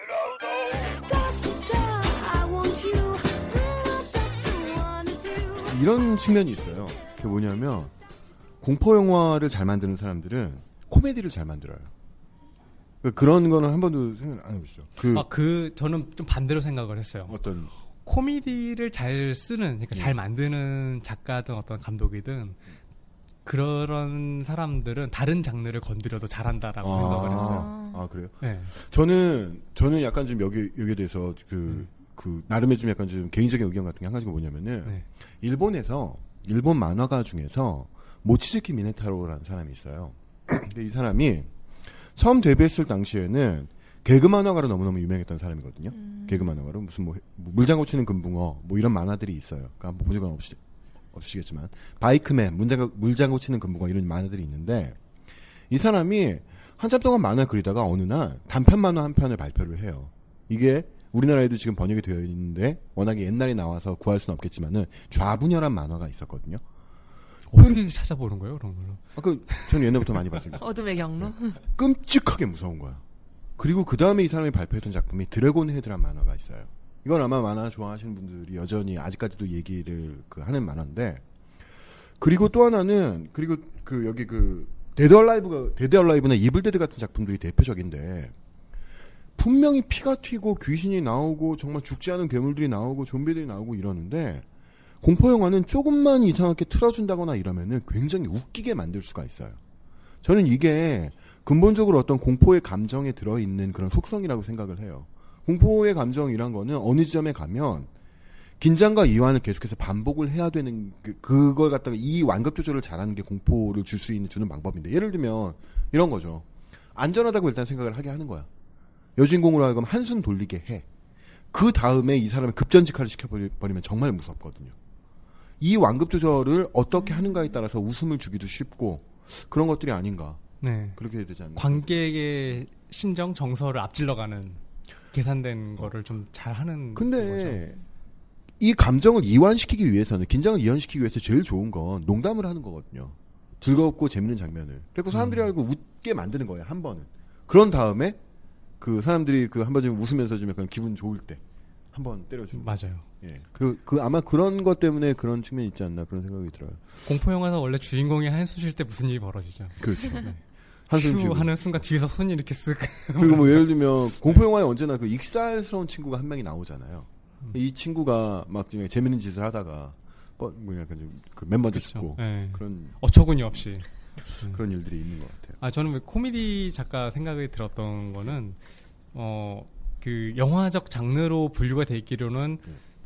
이런 측면이 있어요. 그게 뭐냐면 공포 영화를 잘 만드는 사람들은 코미디를 잘 만들어요. 그런 거는 한 번도 생각 안 해보시죠. 저는 좀 반대로 생각을 했어요. 어떤 코미디를 잘 쓰는, 그러니까 잘 만드는 작가든 어떤 감독이든 그런 사람들은 다른 장르를 건드려도 잘한다라고 생각을 했어요. 아, 그래요? 네. 저는 약간 좀 여기에 대해서 나름의 좀 약간 좀 개인적인 의견 같은 게 한 가지가 뭐냐면은, 네. 일본 만화가 중에서 모치즈키 미네타로라는 사람이 있어요. 근데 이 사람이 처음 데뷔했을 당시에는 개그 만화가로 너무너무 유명했던 사람이거든요. 개그 만화가로 무슨 물장구 치는 금붕어 이런 만화들이 있어요. 그러니까 한번 보신 건 없으시겠지만 바이크맨, 물장구 치는 금붕어 이런 만화들이 있는데 이 사람이 한참 동안 만화 그리다가 어느 날 단편 만화 한 편을 발표를 해요. 이게 우리나라에도 지금 번역이 되어 있는데 워낙에 옛날에 나와서 구할 수는 없겠지만은 좌분열한 만화가 있었거든요. 어떻게 찾아보는 거예요, 그런 걸로? 저는 옛날부터 많이 봤어요. 어둠의 경로? 끔찍하게 무서운 거야. 그리고 그 다음에 이 사람이 발표했던 작품이 드래곤 헤드란 만화가 있어요. 이건 아마 만화 좋아하시는 분들이 여전히 아직까지도 얘기를 하는 만화인데, 그리고 또 하나는, 여기 데드 얼라이브나 이블 데드 같은 작품들이 대표적인데, 분명히 피가 튀고 귀신이 나오고 정말 죽지 않은 괴물들이 나오고 좀비들이 나오고 이러는데, 공포 영화는 조금만 이상하게 틀어준다거나 이러면은 굉장히 웃기게 만들 수가 있어요. 저는 이게 근본적으로 어떤 공포의 감정에 들어있는 그런 속성이라고 생각을 해요. 공포의 감정이란 거는 어느 지점에 가면 긴장과 이완을 계속해서 반복을 해야 되는 그걸 갖다가 이 완급 조절을 잘하는 게 공포를 줄 수 있는 주는 방법인데, 예를 들면 이런 거죠. 안전하다고 일단 생각을 하게 하는 거야. 여주인공으로 하여금 한숨 돌리게 해. 그 다음에 이 사람을 급전직하를 시켜버리면 정말 무섭거든요. 이 완급 조절을 어떻게 하는가에 따라서 웃음을 주기도 쉽고 그런 것들이 아닌가. 네. 그렇게 해야 되지 않나. 관객의 심정, 정서를 앞질러가는 계산된 거를 좀 잘하는. 근데 거죠. 이 감정을 이완시키기 위해서는, 긴장을 이완시키기 위해서 제일 좋은 건 농담을 하는 거거든요. 즐겁고 재밌는 장면을. 그리고 사람들이 알고 웃게 만드는 거예요, 한 번은. 그런 다음에 그 사람들이 한 번 좀 웃으면서 좀 약간 기분 좋을 때 한번 때려주고. 맞아요. 예. 아마 그런 것 때문에 그런 측면이 있지 않나 그런 생각이 들어요. 공포 영화에서 원래 주인공이 한숨 쉴 때 무슨 일이 벌어지죠? 그렇죠. 네. 한숨 쉬고 하는 순간 뒤에서 손이 이렇게 쓱. 그리고 예를 들면 공포 영화에 언제나 익살스러운 친구가 한 명이 나오잖아요. 이 친구가 막 재밌는 짓을 하다가 약간 좀 맨 먼저 그렇죠. 죽고 네. 그런 어처구니 없이 그런 일들이 있는 것 같아요. 저는 코미디 작가 생각이 들었던 거는 영화적 장르로 분류가 돼 있기로는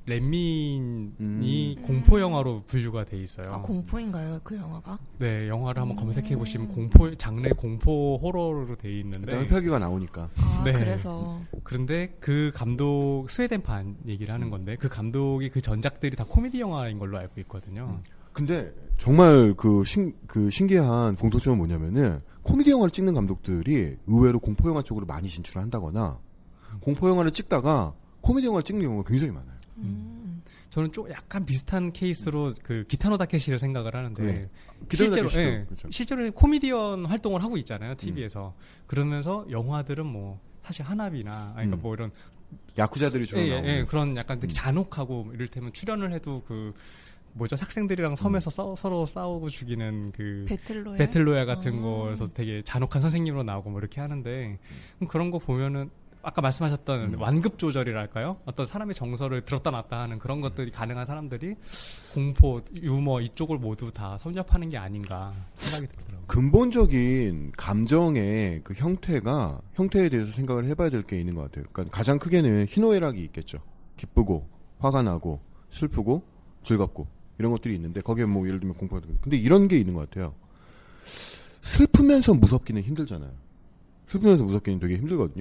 렛민이 공포 영화로 분류가 돼 있어요. 아, 공포인가요, 그 영화가? 네, 영화를 한번 검색해 보시면 장르 공포 호러로 돼 있는데 흡혈귀가 나오니까. 네. 그래서. 그런데 그 감독 스웨덴판 얘기를 하는 건데 그 감독이 그 전작들이 다 코미디 영화인 걸로 알고 있거든요. 근데 정말 신기한 공통점은 뭐냐면은 코미디 영화를 찍는 감독들이 의외로 공포 영화 쪽으로 많이 진출을 한다거나 공포 영화를 찍다가 코미디 영화를 찍는 경우가 굉장히 많아요. 저는 좀 약간 비슷한 케이스로 기타노 다케시를 생각을 하는데 네. 실제로는 코미디언 활동을 하고 있잖아요, TV에서. 그러면서 영화들은 사실 하나비나 이런 야쿠자들이 주로 나오는 그런 약간 되게 잔혹하고 이를테면 출연을 해도 학생들이랑 섬에서 서로 싸우고 죽이는 배틀로얄 같은 거에서 되게 잔혹한 선생님으로 나오고 이렇게 하는데 그런 거 보면은 아까 말씀하셨던 완급 조절이랄까요? 어떤 사람의 정서를 들었다 놨다 하는 그런 것들이 가능한 사람들이 공포, 유머 이쪽을 모두 다 섭렵하는 게 아닌가 생각이 들더라고요. 근본적인 감정의 그 형태에 대해서 생각을 해봐야 될 게 있는 것 같아요. 그러니까 가장 크게는 희노애락이 있겠죠. 기쁘고 화가 나고 슬프고 즐겁고 이런 것들이 있는데 거기에 뭐 예를 들면 공포 같은 거. 근데 이런 게 있는 것 같아요. 슬프면서 무섭기는 힘들잖아요. 슬프면서 무섭기는 되게 힘들거든요.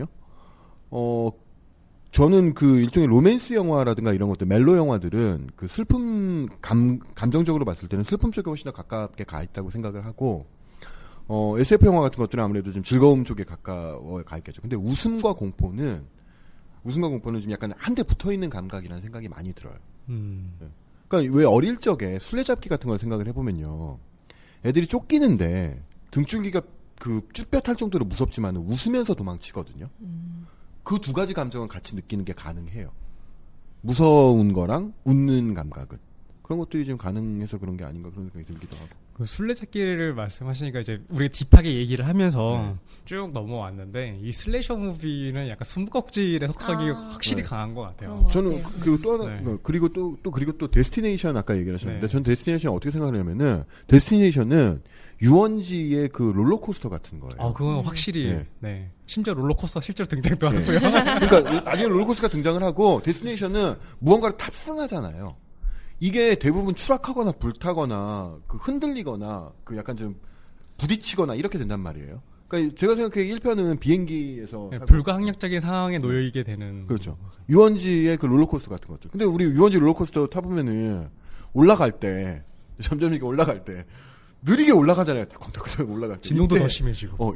저는 그 일종의 로맨스 영화라든가 이런 것들, 멜로 영화들은 그 슬픔, 감정적으로 봤을 때는 슬픔 쪽에 훨씬 더 가깝게 가 있다고 생각을 하고, SF 영화 같은 것들은 아무래도 좀 즐거움 쪽에 가까워 가 있겠죠. 근데 웃음과 공포는 좀 약간 한 대 붙어 있는 감각이라는 생각이 많이 들어요. 네. 그러니까 왜 어릴 적에 술래잡기 같은 걸 생각을 해보면요. 애들이 쫓기는데 등줄기가 그 쭈뼛할 정도로 무섭지만 웃으면서 도망치거든요. 그 두 가지 감정은 같이 느끼는 게 가능해요. 무서운 거랑 웃는 감각은. 그런 것들이 좀 가능해서 그런 게 아닌가 그런 생각이 들기도 하고. 그 술래잡기를 말씀하시니까 이제 우리 딥하게 얘기를 하면서 쭉 넘어왔는데 이 슬래셔 무비는 약간 숨껍질의 속성이 확실히 강한 것 같아요. 저는 그리고 또 하나 그리고 또 데스티네이션 아까 얘기를 하셨는데 저는 데스티네이션 어떻게 생각하냐면은 데스티네이션은 유원지의 그 롤러코스터 같은 거예요. 그건 확실히 네. 심지어 롤러코스터 실제로 등장도 하고요. 그러니까 나중에 롤러코스터가 등장을 하고 데스티네이션은 무언가를 탑승하잖아요. 이게 대부분 추락하거나 불타거나 그 흔들리거나 그 약간 좀 부딪히거나 이렇게 된단 말이에요. 그러니까 제가 생각해 1편은 비행기에서 불가항력적인 상황에 놓여있게 되는 그렇죠. 유원지의 그 롤러코스터 같은 것들. 근데 우리 유원지 롤러코스터 타보면은 올라갈 때 점점 이렇게 올라갈 때 느리게 올라가잖아요. 덜컹덜컹 올라갈 때 진동도 더 심해지고.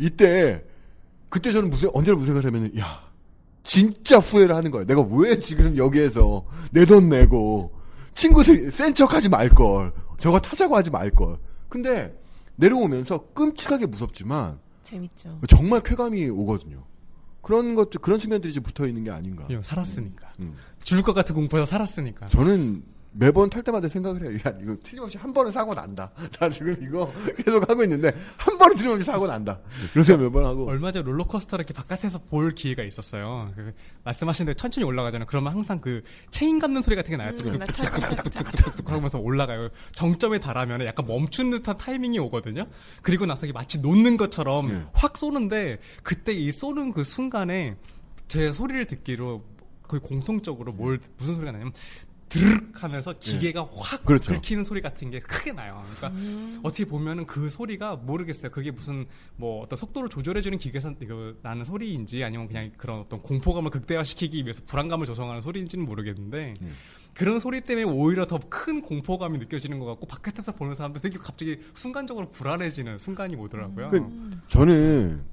그때 저는 언제나 무슨 생각을 하면은 야 진짜 후회를 하는 거예요. 내가 왜 지금 여기에서 내 돈 내고 친구들이 센 척하지 말걸. 저거 타자고 하지 말걸. 근데 내려오면서 끔찍하게 무섭지만 재밌죠. 정말 쾌감이 오거든요. 그런 것들, 그런 측면들이 좀 붙어 있는 게 아닌가. 살았으니까. 죽을 것 같은 공포에서 살았으니까. 저는 매번 탈 때마다 생각을 해요. 야, 이거 틀림없이 한 번은 사고 난다. 나 지금 이거 계속 하고 있는데 한 번은 틀림없이 사고 난다. 그래서 매번 하고. 얼마 전 롤러코스터를 이렇게 바깥에서 볼 기회가 있었어요. 말씀하신 대로 천천히 올라가잖아요. 그러면 항상 그 체인 감는 소리 같은 게 나요. 뚝뚝뚝뚝뚝뚝뚝 하면서 올라가요. 정점에 달하면 약간 멈춘 듯한 타이밍이 오거든요. 그리고 나서 마치 놓는 것처럼 확 쏘는데 그때 이 쏘는 그 순간에 제 소리를 듣기로 거의 공통적으로 무슨 소리가 나냐면 드르륵 하면서 기계가 확 그렇죠. 긁히는 소리 같은 게 크게 나요. 그러니까 어떻게 보면은 그 소리가 모르겠어요. 그게 무슨 뭐 어떤 속도를 조절해주는 기계에서 나는 소리인지 아니면 그냥 그런 어떤 공포감을 극대화시키기 위해서 불안감을 조성하는 소리인지는 모르겠는데 그런 소리 때문에 오히려 더 큰 공포감이 느껴지는 것 같고 바깥에서 보는 사람들 되게 갑자기 순간적으로 불안해지는 순간이 오더라고요. 저는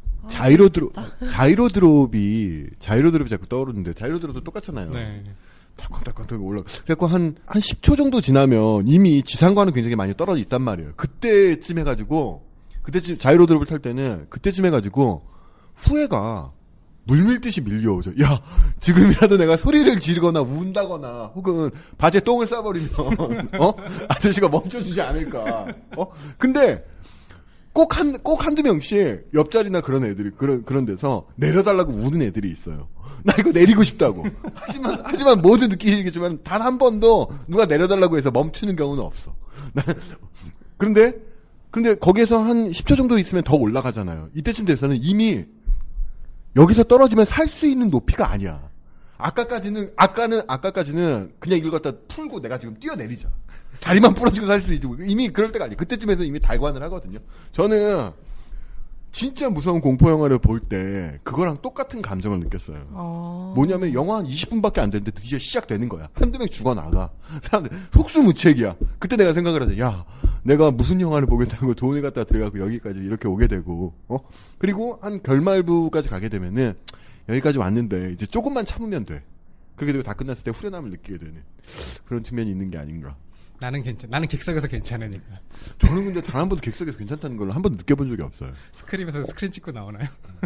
자이로드롭이 자꾸 떠오르는데 자이로드롭도 똑같잖아요. 네. 달컹달컹 올라. 그래갖고 한 10초 정도 지나면 이미 지상과는 굉장히 많이 떨어져 있단 말이에요. 그때쯤 자이로드롭을 탈 때는 그때쯤 해가지고 후회가 물밀듯이 밀려오죠. 야, 지금이라도 내가 소리를 지르거나 운다거나 혹은 바지에 똥을 싸버리면 아저씨가 멈춰주지 않을까. 근데 꼭 한두 명씩 옆자리나 그런 애들이, 그런 데서 내려달라고 우는 애들이 있어요. 나 이거 내리고 싶다고. 하지만 모두 느끼시겠지만 단 한 번도 누가 내려달라고 해서 멈추는 경우는 없어. 그런데 거기에서 한 10초 정도 있으면 더 올라가잖아요. 이때쯤 돼서는 이미 여기서 떨어지면 살 수 있는 높이가 아니야. 아까까지는 그냥 이걸 갖다 풀고 내가 지금 뛰어내리자. 다리만 부러지고 살 수 있지. 이미 그럴 때가 아니에요. 그때쯤에서 이미 달관을 하거든요. 저는 진짜 무서운 공포 영화를 볼 때 그거랑 똑같은 감정을 느꼈어요. 뭐냐면 영화 한 20분밖에 안 되는데 드디어 시작되는 거야. 한두 명 죽어나가. 사람들 속수무책이야. 그때 내가 생각을 하자. 야, 내가 무슨 영화를 보겠다고 돈을 갖다 들여가고 여기까지 이렇게 오게 되고, 그리고 한 결말부까지 가게 되면은 여기까지 왔는데 이제 조금만 참으면 돼. 그렇게 되고 다 끝났을 때 후련함을 느끼게 되는 그런 측면이 있는 게 아닌가. 나는 객석에서 괜찮으니까. 저는 근데 단 한 번도 객석에서 괜찮다는 걸 한 번도 느껴본 적이 없어요. 스크림에서 스크린 찍고 나오나요?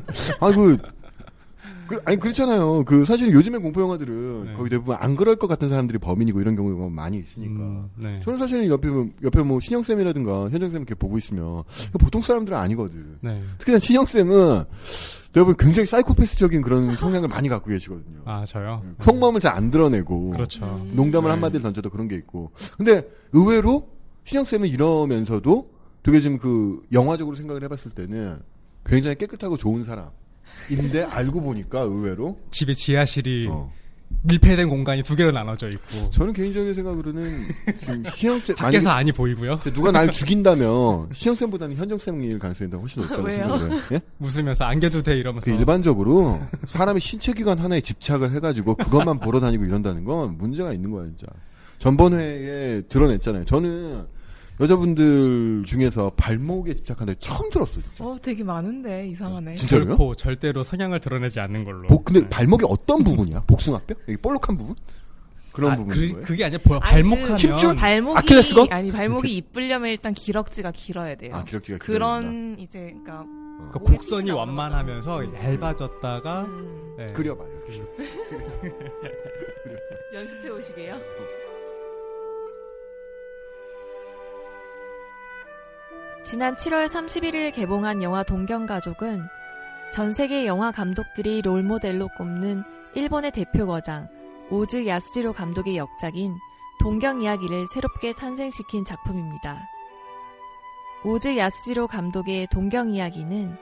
그렇잖아요. 사실 요즘의 공포 영화들은 거의 대부분 안 그럴 것 같은 사람들이 범인이고 이런 경우가 많이 있으니까. 저는 사실은 옆에 뭐 신영쌤이라든가 현정쌤 이렇게 보고 있으면 보통 사람들은 아니거든. 특히나 신영쌤은 대부분 굉장히 사이코패스적인 그런 성향을 많이 갖고 계시거든요. 아, 저요? 속마음을 잘 안 드러내고. 그렇죠. 농담을 네. 한마디를 던져도 그런 게 있고. 근데 의외로 신영쌤은 이러면서도 되게 좀 그 영화적으로 생각을 해봤을 때는 굉장히 깨끗하고 좋은 사람인데 알고 보니까 의외로 집에 지하실이 밀폐된 공간이 두 개로 나눠져 있고. 저는 개인적인 생각으로는 지금 시영쌤 밖에서 안이 보이고요. 누가 날 죽인다면 시영쌤보다는 현정쌤일 가능성이 훨씬 높다고 생각을 해요. 예? 웃으면서 안겨도 돼 이러면서. 일반적으로 사람이 신체기관 하나에 집착을 해가지고 그것만 보러 다니고 이런다는 건 문제가 있는 거야 진짜. 전번회에 드러냈잖아요. 저는 여자분들 중에서 발목에 집착한데 처음 들었어요. 진짜. 되게 많은데 이상하네. 진짜로요? 결코 절대로 성향을 드러내지 않는 걸로. 근데 네. 발목이 어떤 부분이야? 복숭아뼈? 여기 볼록한 부분? 그런 부분인 거예요? 그게 아니라 발목하면 힘줄 발목이 아킬레스건? 아니 발목이 이쁘려면 일단 기럭지가 길어야 돼요. 아, 기럭지가 그런 이제 그러니까 그 곡선이 완만하면서 얇아졌다가 네. 그려봐요. 연습해 오시게요. 지난 7월 31일 개봉한 영화 동경가족은 전 세계 영화 감독들이 롤모델로 꼽는 일본의 대표 거장 오즈 야스지로 감독의 역작인 동경 이야기를 새롭게 탄생시킨 작품입니다. 오즈 야스지로 감독의 동경 이야기는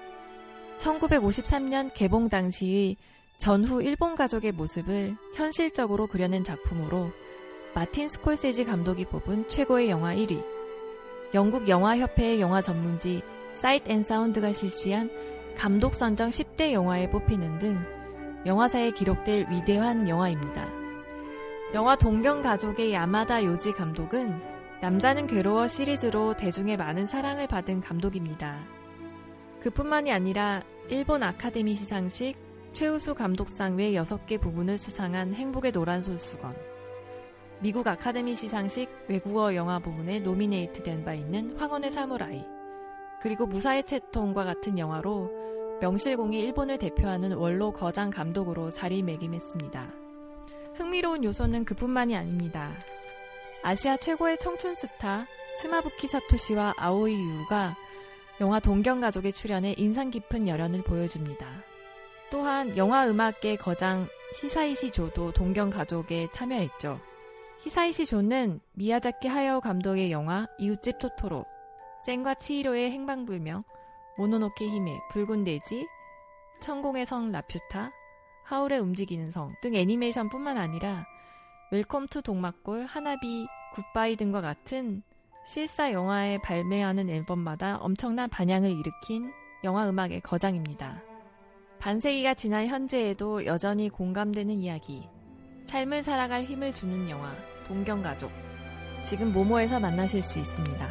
1953년 개봉 당시의 전후 일본 가족의 모습을 현실적으로 그려낸 작품으로 마틴 스콜세지 감독이 뽑은 최고의 영화 1위, 영국 영화협회의 영화 전문지 사이트 앤 사운드가 실시한 감독 선정 10대 영화에 뽑히는 등 영화사에 기록될 위대한 영화입니다. 영화 동경가족의 야마다 요지 감독은 남자는 괴로워 시리즈로 대중의 많은 사랑을 받은 감독입니다. 그뿐만이 아니라 일본 아카데미 시상식 최우수 감독상 외 6개 부문을 수상한 행복의 노란 손수건, 미국 아카데미 시상식 외국어 영화 부문에 노미네이트 된 바 있는 황혼의 사무라이, 그리고 무사의 채통과 같은 영화로 명실공히 일본을 대표하는 원로 거장 감독으로 자리매김했습니다. 흥미로운 요소는 그뿐만이 아닙니다. 아시아 최고의 청춘 스타 스마부키 사토시와 아오이 유우가 영화 동경가족에 출연해 인상 깊은 열연을 보여줍니다. 또한 영화 음악계 거장 히사이시 조도 동경가족에 참여했죠. 히사이시 조는 미야자키 하야오 감독의 영화 이웃집 토토로, 센과 치히로의 행방불명, 모노노케 히메, 붉은 돼지, 천공의 성 라퓨타, 하울의 움직이는 성 등 애니메이션뿐만 아니라 웰컴 투 동막골, 하나비, 굿바이 등과 같은 실사 영화에 발매하는 앨범마다 엄청난 반향을 일으킨 영화 음악의 거장입니다. 반세기가 지난 현재에도 여전히 공감되는 이야기, 삶을 살아갈 힘을 주는 영화 동경가족, 지금 모모에서 만나실 수 있습니다.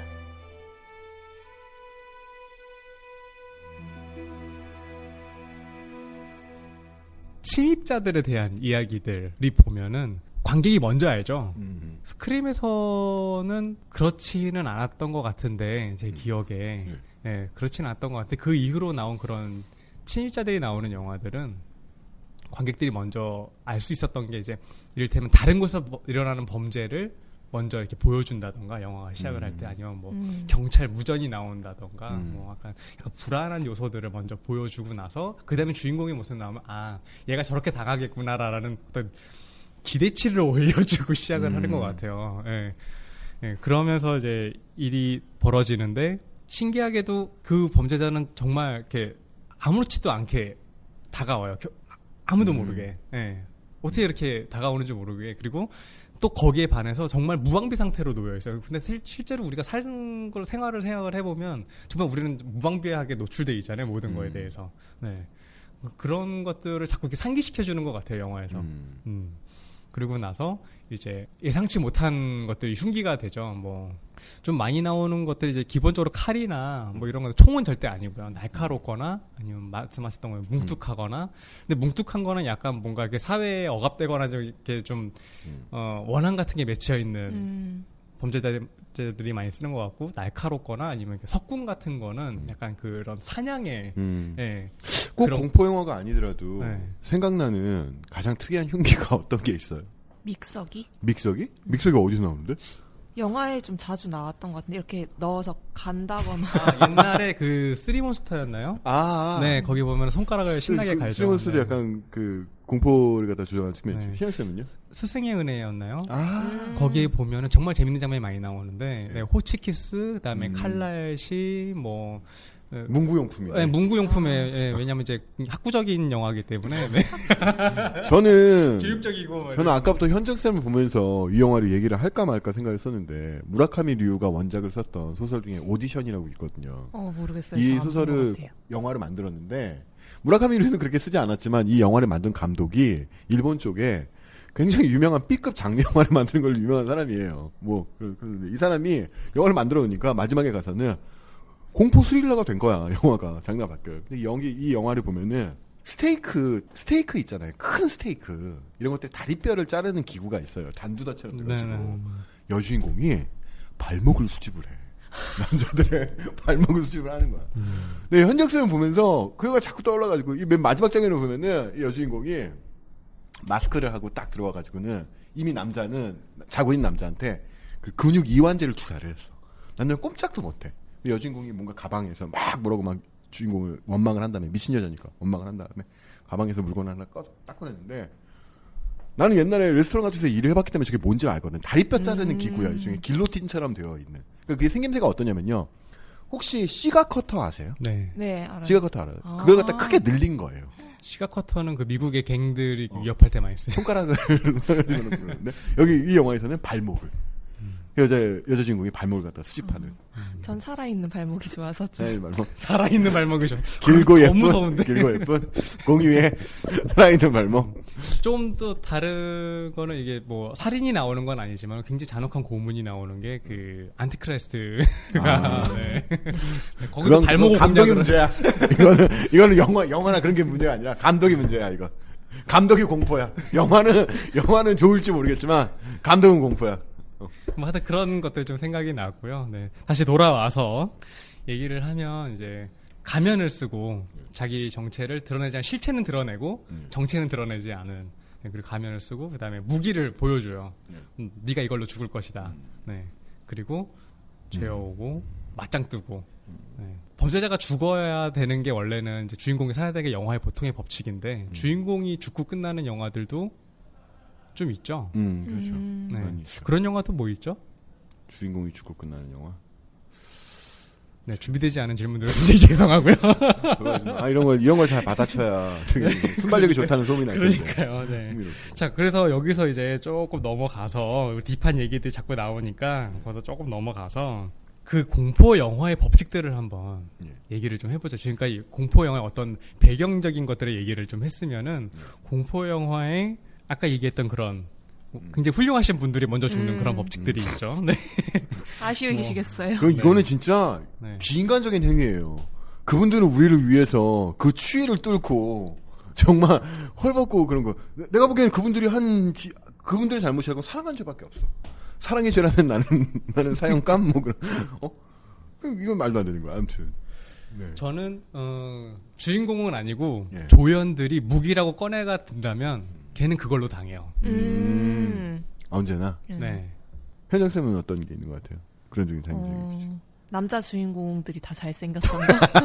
침입자들에 대한 이야기들이 보면은 관객이 먼저 알죠. 스크림에서는 그렇지는 않았던 것 같은데 제 기억에 그렇지는 않았던 것 같은데 그 이후로 나온 그런 침입자들이 나오는 영화들은 관객들이 먼저 알 수 있었던 게 이제 이를테면 다른 곳에서 일어나는 범죄를 먼저 이렇게 보여준다던가 영화가 시작을 할 때 아니면 뭐 경찰 무전이 나온다던가 뭐 약간 불안한 요소들을 먼저 보여주고 나서 그다음에 주인공의 모습 나오면 아 얘가 저렇게 당하겠구나라는 어떤 기대치를 올려주고 시작을 하는 것 같아요. 예. 예, 그러면서 이제 일이 벌어지는데 신기하게도 그 범죄자는 정말 이렇게 아무렇지도 않게 다가와요. 아무도 모르게. 예. 어떻게 이렇게 다가오는지 모르게. 그리고 또 거기에 반해서 정말 무방비 상태로 놓여 있어요. 근데 실제로 우리가 사는 걸 생활을 생각을 해보면 정말 우리는 무방비하게 노출돼 있잖아요. 모든 거에 대해서. 네. 그런 것들을 자꾸 이렇게 상기시켜주는 것 같아요. 영화에서. 그리고 나서 이제 예상치 못한 것들이 흉기가 되죠. 뭐 좀 많이 나오는 것들이 이제 기본적으로 칼이나 뭐 이런 건 총은 절대 아니고요. 날카롭거나 아니면 말씀하셨던 거예요. 뭉툭하거나. 근데 뭉툭한 거는 약간 뭔가 이렇게 사회에 억압되거나 좀 이렇게 좀 원한 같은 게 맺혀 있는 범죄자들이 많이 쓰는 것 같고, 날카롭거나 아니면 이렇게 석궁 같은 거는 약간 그런 사냥의 예, 꼭 그런, 공포 영화가 아니더라도 생각나는 가장 특이한 흉기가 어떤 게 있어요? 믹서기? 믹서기? 믹서기가 어디서 나오는데? 영화에 좀 자주 나왔던 것 같은데 이렇게 넣어서 간다거나. 옛날에 그 쓰리몬스터였나요? 네, 거기 보면 손가락을 신나게 갈죠. 쓰리몬스터도 네. 약간 그 공포를 갖다 조정하는 측면이 있죠. 네. 희연쌤은요? 스승의 은혜였나요? 거기에 보면은 정말 재밌는 장면이 많이 나오는데 네, 호치키스, 그다음에 칼날시, 뭐 문구용품이요. 네, 문구용품에 예, 왜냐면 이제 학구적인 영화이기 때문에 네. 저는 교육적이고 저는 아까부터 현정쌤을 보면서 이 영화를 얘기를 할까 말까 생각을 했었는데 무라카미 류가 원작을 썼던 소설 중에 오디션이라고 있거든요. 모르겠어요. 이 소설을 영화를 만들었는데 무라카미 류는 그렇게 쓰지 않았지만 이 영화를 만든 감독이 일본 쪽에 굉장히 유명한 B급 장르 영화를 만드는 걸로 유명한 사람이에요. 이 사람이 영화를 만들어 놓으니까 마지막에 가서는 공포 스릴러가 된 거야, 영화가. 장르가 바뀌어요. 근데 이 영화를 보면은 스테이크 있잖아요. 큰 스테이크. 이런 것들 다리뼈를 자르는 기구가 있어요. 단두다처럼 들어가지고. 여주인공이 발목을 수집을 해. 남자들의 발목을 수집을 하는 거야. 네, 현정쌤을 보면서 그거가 자꾸 떠올라가지고 이 맨 마지막 장면을 보면은 이 여주인공이 마스크를 하고 딱 들어와가지고는 이미 남자는 자고 있는 남자한테 그 근육 이완제를 투사를 했어. 남자는 꼼짝도 못해. 여주인공이 뭔가 가방에서 막 뭐라고 막 주인공을 원망을 한 다음에 미친 여자니까 원망을 한 다음에 가방에서 물건 하나 딱 꺼냈는데 나는 옛날에 레스토랑 같은 데서 일을 해봤기 때문에 저게 뭔지 알거든. 다리뼈 자르는 기구야. 일종의 길로틴처럼 되어 있는. 그러니까 그게 생김새가 어떠냐면요. 혹시 시가 커터 아세요? 네. 네, 알아요. 시가 커터 알아요. 그걸 갖다 크게 늘린 거예요. 시가 커터는 그 미국의 갱들이 위협할 때 많이 쓰죠. 손가락을 그러는데 여기 이 영화에서는 발목을. 여자 주인공이 발목을 갖다 수집하는. 전 살아있는 발목이 좋아서 좀. 네, 발목. 살아있는 발목이죠. 길고 예쁜. 무서운데. 길고 예쁜. 공유에 살아있는 발목. 좀 더 다른 거는 이게 뭐 살인이 나오는 건 아니지만 굉장히 잔혹한 고문이 나오는 게 그 안티크라이스트가 네. 거기서 발목 감독이 문제야. 이거는 영화나 그런 게 문제가 아니라 감독이 문제야 이거. 감독이 공포야. 영화는 좋을지 모르겠지만 감독은 공포야. 뭐 하여튼 그런 것들 좀 생각이 나고요. 네. 다시 돌아와서 얘기를 하면 이제 가면을 쓰고 자기 정체를 드러내지 않은 실체는 드러내고 정체는 드러내지 않은 네, 그리고 가면을 쓰고 그다음에 무기를 보여줘요. 네가 이걸로 죽을 것이다. 네. 그리고 죄어오고 맞짱 뜨고 네. 범죄자가 죽어야 되는 게 원래는 이제 주인공이 살아야 되는 게 영화의 보통의 법칙인데 주인공이 죽고 끝나는 영화들도 좀 있죠. 그렇죠. 네. 그런 영화도 뭐 있죠? 주인공이 죽고 끝나는 영화. 네, 준비되지 않은 질문들은 굉장히 죄송하고요. 이런 걸 잘 받아쳐야 순발력이 좋다는 소문이 날 텐데. 그러니까요. 네. 자, 그래서 여기서 이제 조금 넘어가서 딥한 얘기들이 자꾸 나오니까 거기서 조금 넘어가서 그 공포 영화의 법칙들을 한번 얘기를 좀 해보죠. 지금까지 공포 영화의 어떤 배경적인 것들의 얘기를 좀 했으면은 공포 영화의 아까 얘기했던 그런 굉장히 훌륭하신 분들이 먼저 죽는 그런 법칙들이 있죠. 네. 아쉬우시겠어요. 이거는 진짜 비인간적인 행위예요. 그분들은 우리를 위해서 그 추위를 뚫고 정말 헐벗고 그런 거. 내가 보기에는 그분들의 잘못이라고 사랑한 죄밖에 없어. 사랑의 죄라면 나는 사형감 뭐 그런. 이건 말도 안 되는 거야. 아무튼. 네. 저는 주인공은 아니고 조연들이 무기라고 꺼내가 든다면 걔는 그걸로 당해요. 언제나. 네. 현정쌤은 어떤 게 있는 것 같아요? 그런 적인 상징이. 남자 주인공들이 다 잘생겼었나?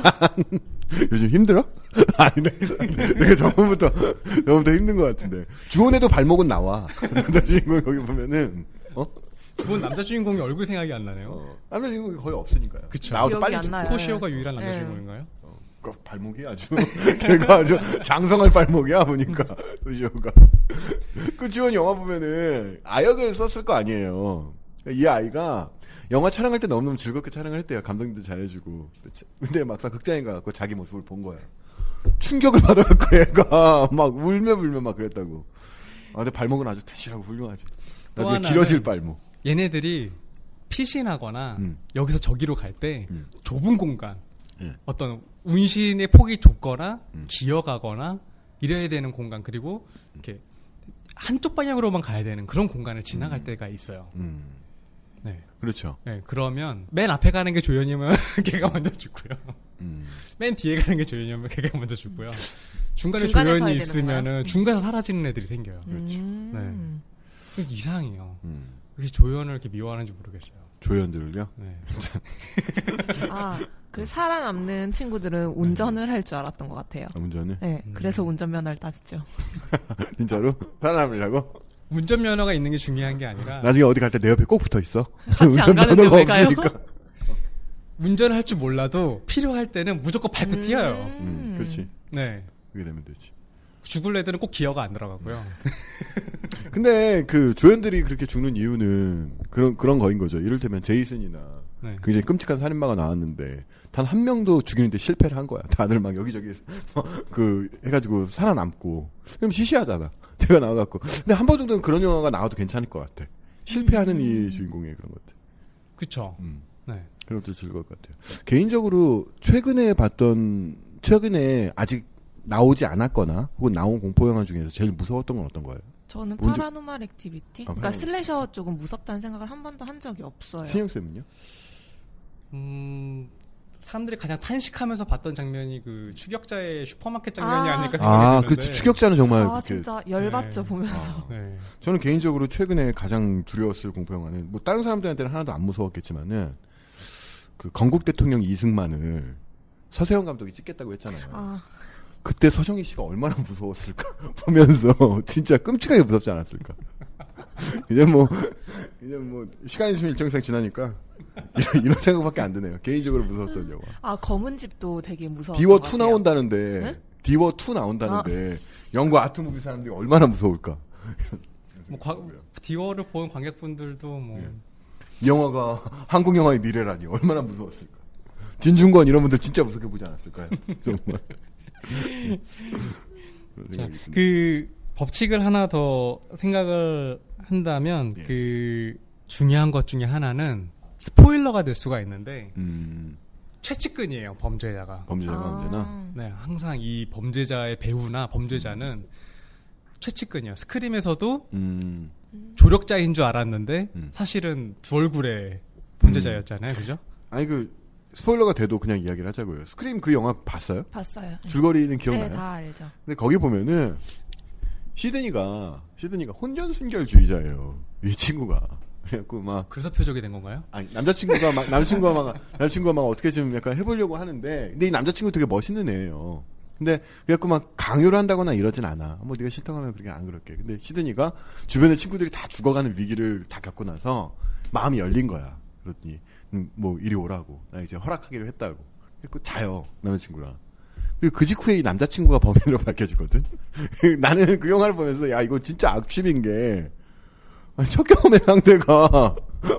요즘 힘들어? 아니네. 내가 저번부터 힘든 것 같은데. 주원에도 발목은 나와. 남자 주인공 거기 보면은, 주원 남자 주인공이 얼굴 생각이 안 나네요. 남자 주인공이 거의 없으니까요. 그쵸. 나와도 빨리 토시오가 유일한 남자 주인공인가요? 그 발목이 걔가 아주 장성할 발목이야, 보니까. 토시오가. 그 지원 영화 보면은, 아역을 썼을 거 아니에요. 이 아이가, 영화 촬영할 때 너무너무 즐겁게 촬영을 했대요. 감독님도 잘해주고. 근데 막상 극장에 가서 자기 모습을 본 거야. 충격을 받아갖고 얘가 막 울며 막 그랬다고. 근데 발목은 아주 튼실하고 훌륭하지. 나중에 길어질 발목. 얘네들이 피신하거나 여기서 저기로 갈 때 좁은 공간, 어떤 운신의 폭이 좁거나 기어가거나 이래야 되는 공간, 그리고 이렇게 한쪽 방향으로만 가야 되는 그런 공간을 지나갈 때가 있어요. 네. 그렇죠. 네, 그러면 맨 앞에 가는 게 조연이면 걔가 먼저 죽고요. 맨 뒤에 가는 게 조연이면 걔가 먼저 죽고요. 중간에 조연이 있으면은 중간에서 사라지는 애들이 생겨요. 그렇죠. 네. 이상해요. 왜 조연을 이렇게 미워하는지 모르겠어요. 조연들을요? 네. 그 살아남는 친구들은 운전을 할 줄 알았던 것 같아요. 운전을? 네, 그래서 운전면허를 땄죠. 진짜로? 살아남으려고? 운전면허가 있는 게 중요한 게 아니라 나중에 어디 갈 때 내 옆에 꼭 붙어 있어. 같이 안 가는데 왜 가요? 운전을 할 줄 몰라도 필요할 때는 무조건 밟고 뛰어요. 그렇지. 네. 그게 되면 되지. 죽을 애들은 꼭 기어가 안 들어가고요. 근데 그 조연들이 그렇게 죽는 이유는 그런 거인 거죠. 이를테면 제이슨이나 네. 굉장히 끔찍한 살인마가 나왔는데 단 한 명도 죽이는데 실패를 한 거야. 다들 막 여기저기 해가지고 살아남고. 그럼 시시하잖아. 제가 나와갖고. 근데 한 번 정도는 그런 영화가 나와도 괜찮을 것 같아. 실패하는 이 주인공의 그런 것들. 그쵸. 네. 그런 것도 즐거울 것 같아요. 개인적으로 최근에 아직 나오지 않았거나 혹은 나온 공포영화 중에서 제일 무서웠던 건 어떤 거예요? 저는 파라노말 액티비티? 그러니까 슬래셔 조금 무섭다는 생각을 한 번도 한 적이 없어요. 신영쌤은요? 사람들이 가장 탄식하면서 봤던 장면이 그 추격자의 슈퍼마켓 장면이 아닐까 생각이 드는데. 그 추격자는 정말 진짜 열받죠 보면서. 네. 저는 개인적으로 최근에 가장 두려웠을 공포영화는 뭐 다른 사람들한테는 하나도 안 무서웠겠지만은 그 건국 대통령 이승만을 서세영 감독이 찍겠다고 했잖아요. 그때 서정희 씨가 얼마나 무서웠을까 보면서 진짜 끔찍하게 무섭지 않았을까. 이제 뭐 시간이 좀 일정상 지나니까 이런 생각밖에 안 드네요. 개인적으로 무서웠던 영화. 검은 집도 되게 무서워. 디워2 나온다는데 네? 디워2 나온다는데 영국 아트무비 사람들이 얼마나 무서울까. 디워를 본 관객분들도 뭐 이 영화가 한국 영화의 미래라니 얼마나 무서웠을까. 진중권 이런 분들 진짜 무섭게 보지 않았을까요? 정말. 자, 그 법칙을 하나 더 생각을 한다면 그 중요한 것 중에 하나는 스포일러가 될 수가 있는데 최측근이에요. 범죄자가 언제나. 네, 항상 이 범죄자의 배우나 범죄자는 최측근이에요. 스크림에서도 조력자인 줄 알았는데 사실은 두 얼굴의 범죄자였잖아요. 그죠? 아니 스포일러가 돼도 그냥 이야기를 하자고요. 스크림 그 영화 봤어요? 봤어요. 줄거리는 기억나요? 네, 다 알죠. 근데 거기 보면은 시드니가 혼전순결주의자예요. 이 친구가. 그래갖고 그래서 표적이 된 건가요? 아니 남자친구가 막 어떻게 좀 약간 해보려고 하는데 근데 이 남자친구 되게 멋있는 애예요. 근데 그래갖고 막 강요를 한다거나 이러진 않아. 뭐 네가 싫다고 하면 그렇게 안 그럴게. 근데 시드니가 주변의 친구들이 다 죽어가는 위기를 다 겪고 나서 마음이 열린 거야. 그러더니 뭐 이리 오라고 나 이제 허락하기로 했다고. 그래갖고 자요 남자친구랑. 그리고 그 직후에 이 남자친구가 범인으로 밝혀지거든. 나는 그 영화를 보면서 야 이거 진짜 악취인 게 첫 경험의 상대가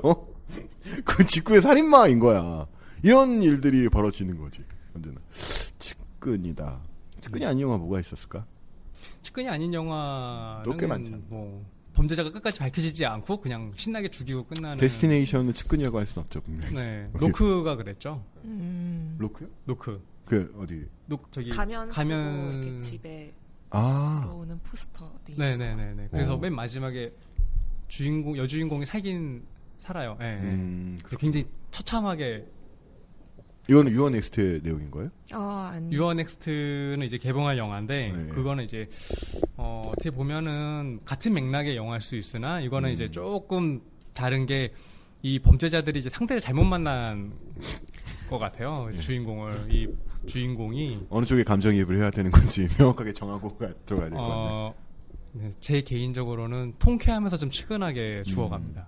그 직후에 살인마인 거야. 이런 일들이 벌어지는 거지. 언제나 측근이다. 측근이 아닌 영화 뭐가 있었을까? 측근이 아닌 영화는 꽤 많잖아. 뭐 범죄자가 끝까지 밝혀지지 않고 그냥 신나게 죽이고 끝나는. 데스티네이션은 측근이라고 할 수는 없죠 분명히. 네, 노크가 그랬죠. 노크요? 노크. 그 어디? 저기 가면 이렇게 집에 들어오는 포스터. 네네네네. 그래서 맨 마지막에 여주인공이 살아요. 네. 굉장히 처참하게. 이거는 유언엑스트의 내용인 거예요? 아니. 유언엑스트는 이제 개봉할 영화인데 그거는 이제 어떻게 보면은 같은 맥락의 영화일 수 있으나 이거는 이제 조금 다른 게 이 범죄자들이 이제 상대를 잘못 만난 것 같아요. 이 주인공이 어느 쪽에 감정이입을 해야 되는 건지 명확하게 정하고 들어가야 될 것 같아요. 네, 제 개인적으로는 통쾌하면서 좀 측은하게 죽어갑니다.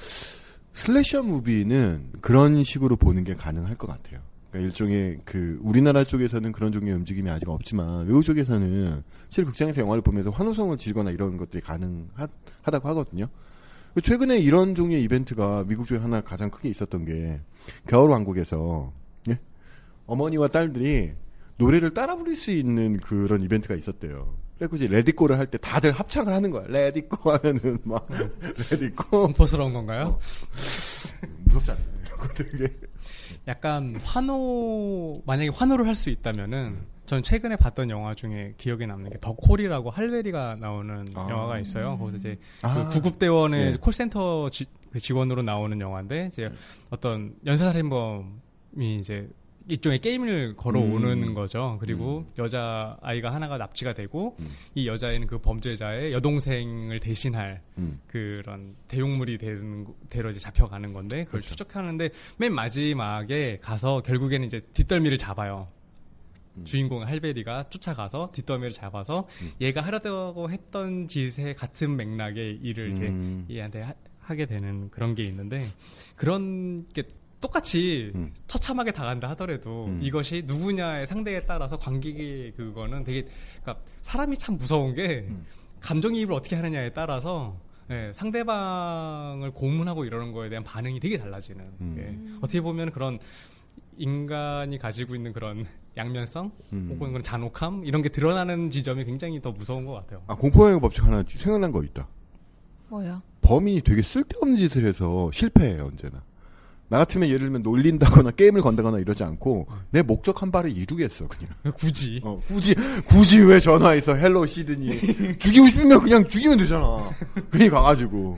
슬래셔 무비는 그런 식으로 보는 게 가능할 것 같아요. 그러니까 일종의 우리나라 쪽에서는 그런 종류의 움직임이 아직 없지만 외국 쪽에서는 실제 극장에서 영화를 보면서 환호성을 지르거나 이런 것들이 가능하다고 하거든요. 최근에 이런 종류의 이벤트가 미국 쪽에 하나 가장 크게 있었던 게 겨울왕국에서 어머니와 딸들이 노래를 따라 부를 수 있는 그런 이벤트가 있었대요. 그래서 이제 레디꼬를 할 때 다들 합창을 하는 거야. 레디꼬 하면은 막 레디꼬. 공포스러운 건가요? 무섭지 않나요? 이런 것들. 약간 만약에 환호를 할 수 있다면은 저는 최근에 봤던 영화 중에 기억에 남는 게 더콜이라고 할베리가 나오는 영화가 있어요. 거기서 이제 그 구급대원의 콜센터 직원으로 나오는 영화인데 이제 어떤 연쇄살인범이 이제 일종의 게임을 걸어오는 거죠. 그리고 여자 아이가 하나가 납치가 되고 이 여자애는 그 범죄자의 여동생을 대신할 그런 대용물이 되러 이제 잡혀가는 건데 그걸 그렇죠. 추적하는데 맨 마지막에 가서 결국에는 이제 뒷덜미를 잡아요. 주인공 할베리가 쫓아가서 뒷덜미를 잡아서 얘가 하려고 했던 짓에 같은 맥락의 일을 이제 얘한테 하게 되는 그런 게 있는데 그런 게 똑같이 처참하게 당한다 하더라도 이것이 누구냐의 상대에 따라서 관객의 그거는 되게 그러니까 사람이 참 무서운 게 감정이입을 어떻게 하느냐에 따라서 예, 상대방을 고문하고 이러는 거에 대한 반응이 되게 달라지는 예. 어떻게 보면 그런 인간이 가지고 있는 그런 양면성 혹은 그런 잔혹함 이런 게 드러나는 지점이 굉장히 더 무서운 것 같아요. 아, 공포영화 법칙 하나 생각난 거 있다. 뭐야? 범인이 되게 쓸데없는 짓을 해서 실패해요, 언제나. 나 같으면 예를 들면 놀린다거나 게임을 건다거나 이러지 않고 내 목적한 바를 이루겠어, 그냥. 굳이. 굳이 왜 전화해서 헬로 시드니. 죽이고 싶으면 그냥 죽이면 되잖아. 괜히 가가지고,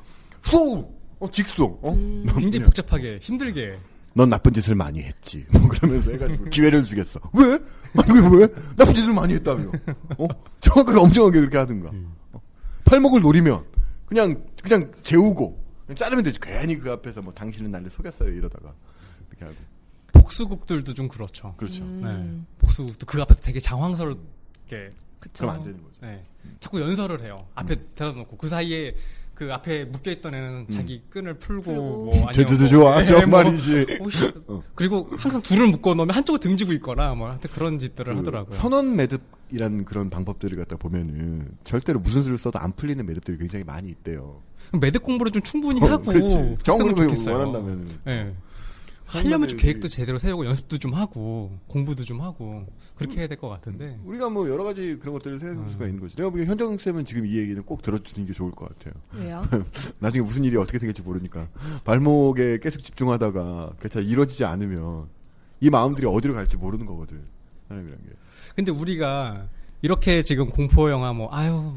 직소, 굉장히 복잡하게, 힘들게. 넌 나쁜 짓을 많이 했지. 뭐 그러면서 해가지고 기회를 주겠어. 왜? 아니, 왜? 나쁜 짓을 많이 했다며. 정확하게 엄정하게 그렇게 하든가. 팔목을 노리면 그냥 재우고 자르면 되지. 괜히 그 앞에서 뭐 당신은 나를 속였어요 이러다가 이렇게 하고. 복수극들도 좀 그렇죠. 그렇죠. 네. 복수극도 그 앞에서 되게 장황스럽게. 그럼 안 되는 거죠. 네. 자꾸 연설을 해요. 앞에 대다 놓고 그 사이에 그 앞에 묶여있던 애는 자기 끈을 풀고 뭐 제주도 좋아. 저 말이지. 그리고 항상 둘을 묶어놓으면 한쪽을 등지고 있거나 뭐 하여튼 그런 짓들을 하더라고요. 선언 매듭이라는 그런 방법들을 갖다 보면은 절대로 무슨 수를 써도 안 풀리는 매듭들이 굉장히 많이 있대요. 매듭 공부를 좀 충분히 하고 정으로 좋겠어요. 원한다면 네. 하려면 좀 계획도 제대로 세우고 연습도 좀 하고 공부도 좀 하고 그렇게 해야 될 것 같은데 우리가 뭐 여러 가지 그런 것들을 생각할 수가 있는 거죠. 내가 보기엔 현정 쌤은 지금 이 얘기는 꼭 들어주는 게 좋을 것 같아요. 왜요? 나중에 무슨 일이 어떻게 생길지 모르니까 발목에 계속 집중하다가 그게 잘 이루어지지 않으면 이 마음들이 어디로 갈지 모르는 거거든. 사람이란 게. 근데 우리가 이렇게 지금 공포 영화 뭐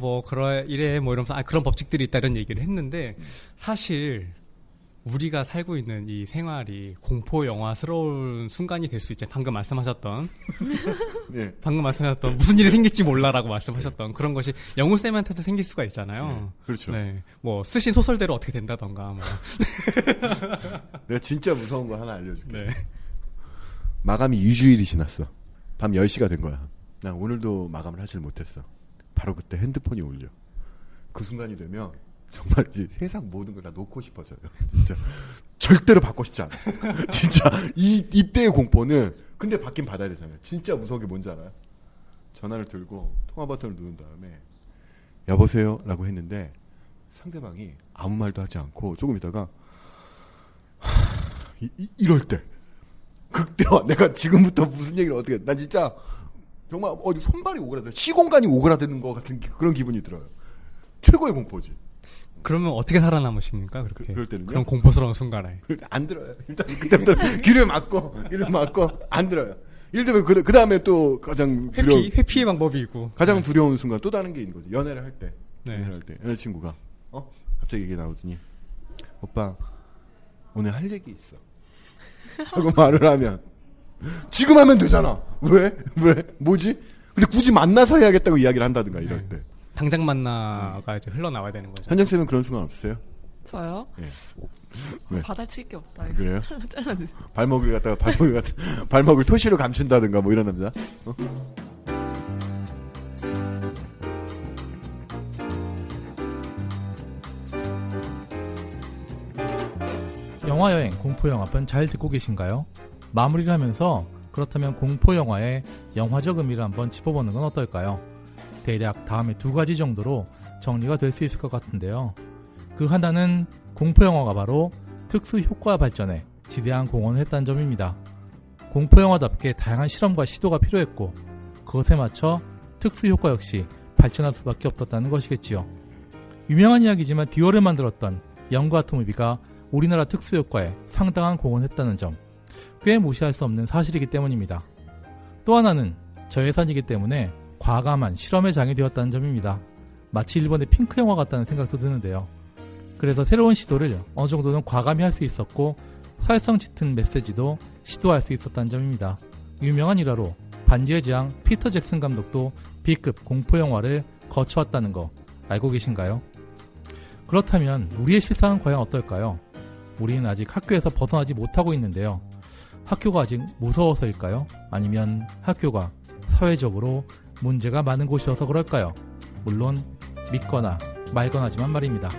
이래 뭐 이러면서 그런 법칙들이 있다 이런 얘기를 했는데 사실 우리가 살고 있는 이 생활이 공포 영화스러운 순간이 될 수 있죠. 방금 말씀하셨던 네. 무슨 일이 생길지 몰라라고 말씀하셨던 그런 것이 영우 쌤한테도 생길 수가 있잖아요. 네, 그렇죠. 네, 뭐 쓰신 소설대로 어떻게 된다던가. 뭐. 내가 진짜 무서운 거 하나 알려줄게. 네. 마감이 2주일이 지났어. 밤 10시가 된 거야. 난 오늘도 마감을 하질 못했어. 바로 그때 핸드폰이 울려. 그 순간이 되면 정말 이제 세상 모든 걸 다 놓고 싶어져요. 진짜 절대로 받고 싶지 않아. 진짜 이때의 공포는 근데 받긴 받아야 되잖아요. 진짜 무서운 게 뭔지 알아요? 전화를 들고 통화 버튼을 누른 다음에 여보세요? 라고 했는데 상대방이 아무 말도 하지 않고 조금 있다가 이럴 때 그때와 내가 지금부터 무슨 얘기를 어떻게 난 진짜 정말 어디 손발이 오그라들어 시공간이 오그라드는 것 같은 그런 기분이 들어요. 최고의 공포지. 그러면 어떻게 살아남으십니까? 그렇게. 그럴 때는요? 그런 공포스러운 순간에. 안 들어요. 일단 그때부터 귀를 막고 안 들어요. 예를 들면 그 다음에 또 가장 두려운 회피의 방법이 있고. 가장 두려운 순간 또 다른 게 있는 거죠. 연애를 할 때. 네. 연애를 할 때 여자친구가 갑자기 얘기 나오더니 오빠 오늘 할 얘기 있어. 하고 말을 하면 지금 하면 되잖아. 왜? 뭐지? 근데 굳이 만나서 해야겠다고 이야기를 한다든가 이럴 때. 당장 만나가 이제 흘러나와야 되는 거죠. 현정쌤은 그런 순간 없으세요? 저요? 네. 네. 받아칠 게 없다. 그래요? 잘라주세요. 발목을 토시로 감춘다든가 뭐 이런 남자? 영화여행, 공포영화편 잘 듣고 계신가요? 마무리를 하면서 그렇다면 공포영화의 영화적 의미를 한번 짚어보는 건 어떨까요? 대략 다음에 2가지 정도로 정리가 될 수 있을 것 같은데요. 그 하나는 공포영화가 바로 특수효과 발전에 지대한 공헌을 했다는 점입니다. 공포영화답게 다양한 실험과 시도가 필요했고 그것에 맞춰 특수효과 역시 발전할 수밖에 없었다는 것이겠지요. 유명한 이야기지만 듀얼을 만들었던 영과 아토무비가 우리나라 특수효과에 상당한 공헌을 했다는 점 꽤 무시할 수 없는 사실이기 때문입니다. 또 하나는 저예산이기 때문에 과감한 실험의 장이 되었다는 점입니다. 마치 일본의 핑크 영화 같다는 생각도 드는데요. 그래서 새로운 시도를 어느 정도는 과감히 할 수 있었고 사회성 짙은 메시지도 시도할 수 있었다는 점입니다. 유명한 일화로 반지의 제왕 피터 잭슨 감독도 B급 공포영화를 거쳐왔다는 거 알고 계신가요? 그렇다면 우리의 실상은 과연 어떨까요? 우리는 아직 학교에서 벗어나지 못하고 있는데요. 학교가 아직 무서워서일까요? 아니면 학교가 사회적으로 문제가 많은 곳이어서 그럴까요? 물론 믿거나 말거나지만 말입니다.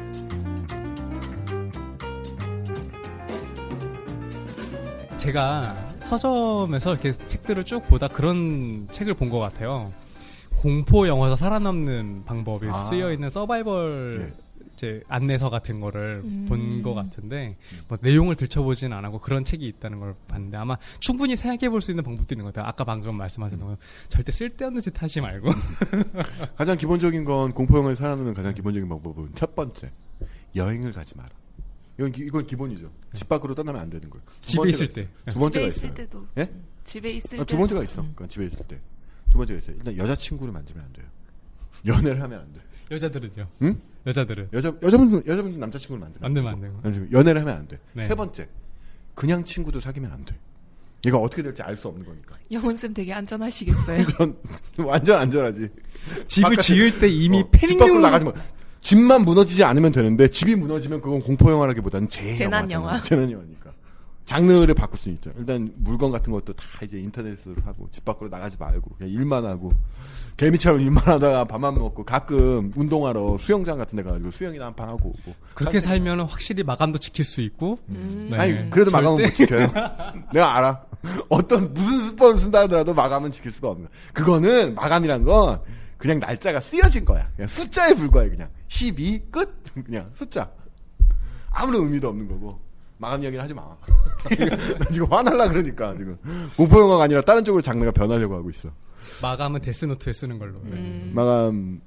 제가 서점에서 이렇게 책들을 쭉 보다 그런 책을 본 것 같아요. 공포 영화에서 살아남는 방법이 쓰여 있는 서바이벌 이제 안내서 같은 거를 본 것 같은데 뭐 내용을 들춰보진 않았고 그런 책이 있다는 걸 봤는데 아마 충분히 생각해 볼 수 있는 방법도 있는 것 같아요. 아까 방금 말씀하셨던 거 절대 쓸데없는 짓 하지 말고 가장 기본적인 건 공포 영화에서 살아남는 가장 기본적인 방법은 첫 번째 여행을 가지 마라. 이건 기본이죠. 집 밖으로 떠나면 안 되는 거예요. 집에 있을 때. 두 번째가 집에 있을 있어요. 때도. 예? 집에 있을 때. 두 번째가 있어. 그러니까 집에 있을 때. 두 번째가 있어요. 일단 여자친구를 만지면 안 돼요. 연애를 하면 안 돼. 여자들은요? 응? 여자들은? 여자분은 남자친구를 만들면 안 되고. 연애를 하면 안 돼. 네. 세 번째. 그냥 친구도 사귀면 안 돼. 얘가 어떻게 될지 알 수 없는 거니까. 영훈쌤 되게 안전하시겠어요? 완전 안전하지. 집을 지을 때 이미 집 밖으로 나가지 마. 집만 무너지지 않으면 되는데 집이 무너지면 그건 공포영화라기보다는 재난 영화. 재난 영화니까. 장르를 바꿀 수 있죠. 일단 물건 같은 것도 다 이제 인터넷으로 하고 집 밖으로 나가지 말고 그냥 일만 하고 개미처럼 일만 하다가 밥만 먹고 가끔 운동하러 수영장 같은 데 가가지고 수영이나 한 판 하고 오고. 그렇게 살면 확실히 마감도 지킬 수 있고. 네. 아니 그래도 마감은 못 지켜요. 내가 알아. 어떤 무슨 수법을 쓴다 하더라도 마감은 지킬 수가 없는 거야. 그거는 마감이란 건 그냥 날짜가 쓰여진 거야. 그냥 숫자에 불과해. 그냥 12 끝. 그냥 숫자. 아무런 의미도 없는 거고. 마감 이야기는 하지 마. 나 지금 화날라 그러니까 지금 공포 영화가 아니라 다른 쪽으로 장르가 변하려고 하고 있어. 마감은 데스노트에 쓰는 걸로. 마감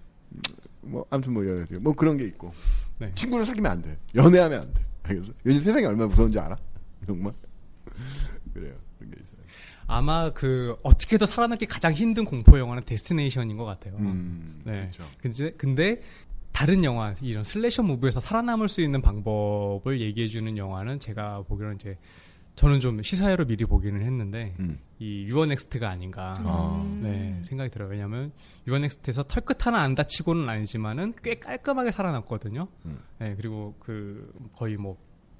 뭐 아무튼 뭐 여러 뭐 그런 게 있고. 네. 친구를 사귀면 안 돼. 연애하면 안 돼. 알겠어? 요즘 세상이 얼마나 무서운지 알아? 정말. 그래요. 그런 게 있어요. 아마 그 어떻게든 살아남기 가장 힘든 공포 영화는 데스티네이션인 것 같아요. 네. 그렇죠. 근데 다른 영화, 이런 슬래셔 무비에서 살아남을 수 있는 방법을 얘기해주는 영화는 제가 보기로는 이제 저는 좀 시사회로 미리 보기는 했는데 이 유어넥스트가 아닌가 네, 생각이 들어요. 왜냐하면 유어넥스트에서 털끝 하나 안 다치고는 아니지만은 꽤 깔끔하게 살아남거든요. 네, 그리고 그 거의 뭐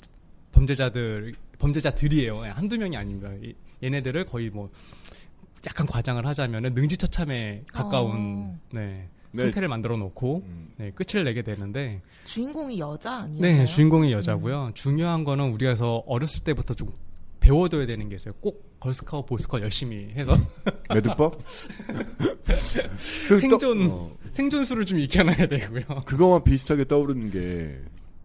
범죄자들이에요. 한두 명이 아닙니다. 얘네들을 거의 뭐 약간 과장을 하자면은 능지처참에 가까운 네. 상태를 만들어 놓고 네, 끝을 내게 되는데 주인공이 여자 아니에요? 네, 주인공이 여자고요. 중요한 거는 우리가 어렸을 때부터 좀 배워둬야 되는 게 있어요. 꼭 걸스카우트 보이스카우트 열심히 해서 매듭법 생존수를 좀 익혀놔야 되고요. 그거와 비슷하게 떠오르는 게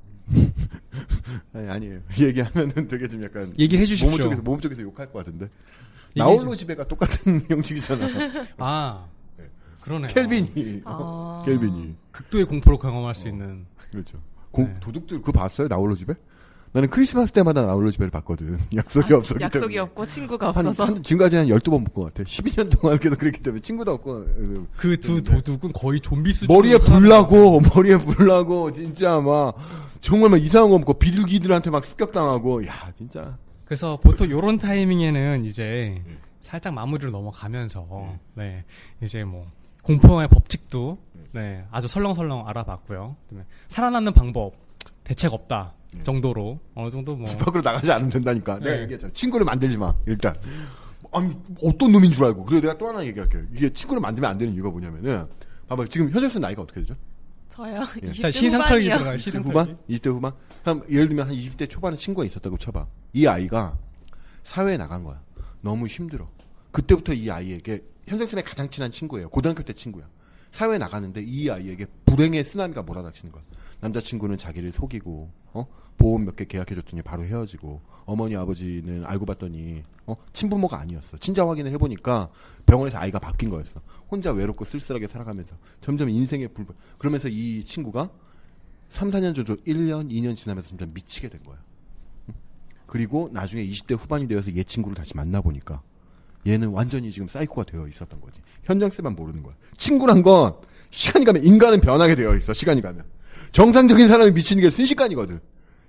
아니에요. 얘기하면은 되게 좀 약간 얘기해 주십시오. 몸 쪽에서 욕할 것 같은데 나홀로 집에가 똑같은 형식이잖아. 아. 그러네요. 켈빈이. 극도의 공포로 경험할 수 있는. 그렇죠. 도둑들 그거 봤어요? 나홀로 집에? 나는 크리스마스 때마다 나홀로 집에를 봤거든. 약속이 없었기 때문에. 약속이 없고 친구가 없어서. 지금까지 한 12번 본 것 같아. 12년 동안 계속 그랬기 때문에 친구도 없고. 그 두 도둑은 거의 좀비 수준. 머리에 불나고 진짜 막 정말 막 이상한 거 없고 비둘기들한테 막 습격당하고. 야 진짜. 그래서 보통 요런 타이밍에는 이제 살짝 마무리를 넘어가면서 네 이제 뭐 공포영화의 법칙도 네 아주 설렁설렁 알아봤고요. 살아남는 방법 대책 없다 정도로 어느 정도 뭐 집 밖으로 나가지 않으면 된다니까. 내가 얘기했잖아. 친구를 만들지 마. 일단 아니 어떤 놈인 줄 알고. 그리고 내가 또 하나 얘기할게요. 이게 친구를 만들면 안 되는 이유가 뭐냐면은 봐봐 지금 현정 씨 나이가 어떻게 되죠? 저요. 20대 시상털기 들어가요. 후반? 20대 후반? 예를 들면 한 20대 초반에 친구가 있었다고 쳐봐. 이 아이가 사회에 나간 거야. 너무 힘들어. 그때부터 이 아이에게 현정쌤의 가장 친한 친구예요. 고등학교 때 친구야. 사회에 나가는데 이 아이에게 불행의 쓰나미가 몰아닥치는 거야. 남자친구는 자기를 속이고 보험 몇 개 계약해줬더니 바로 헤어지고 어머니 아버지는 알고 봤더니 친부모가 아니었어. 친자 확인을 해보니까 병원에서 아이가 바뀐 거였어. 혼자 외롭고 쓸쓸하게 살아가면서 점점 인생의 그러면서 이 친구가 3, 4년 정도 1년, 2년 지나면서 점점 미치게 된 거야. 그리고 나중에 20대 후반이 되어서 얘 친구를 다시 만나보니까 얘는 완전히 지금 사이코가 되어 있었던 거지. 현장쌤만 모르는 거야. 친구란 건 시간이 가면 인간은 변하게 되어 있어. 시간이 가면. 정상적인 사람이 미치는 게 순식간이거든.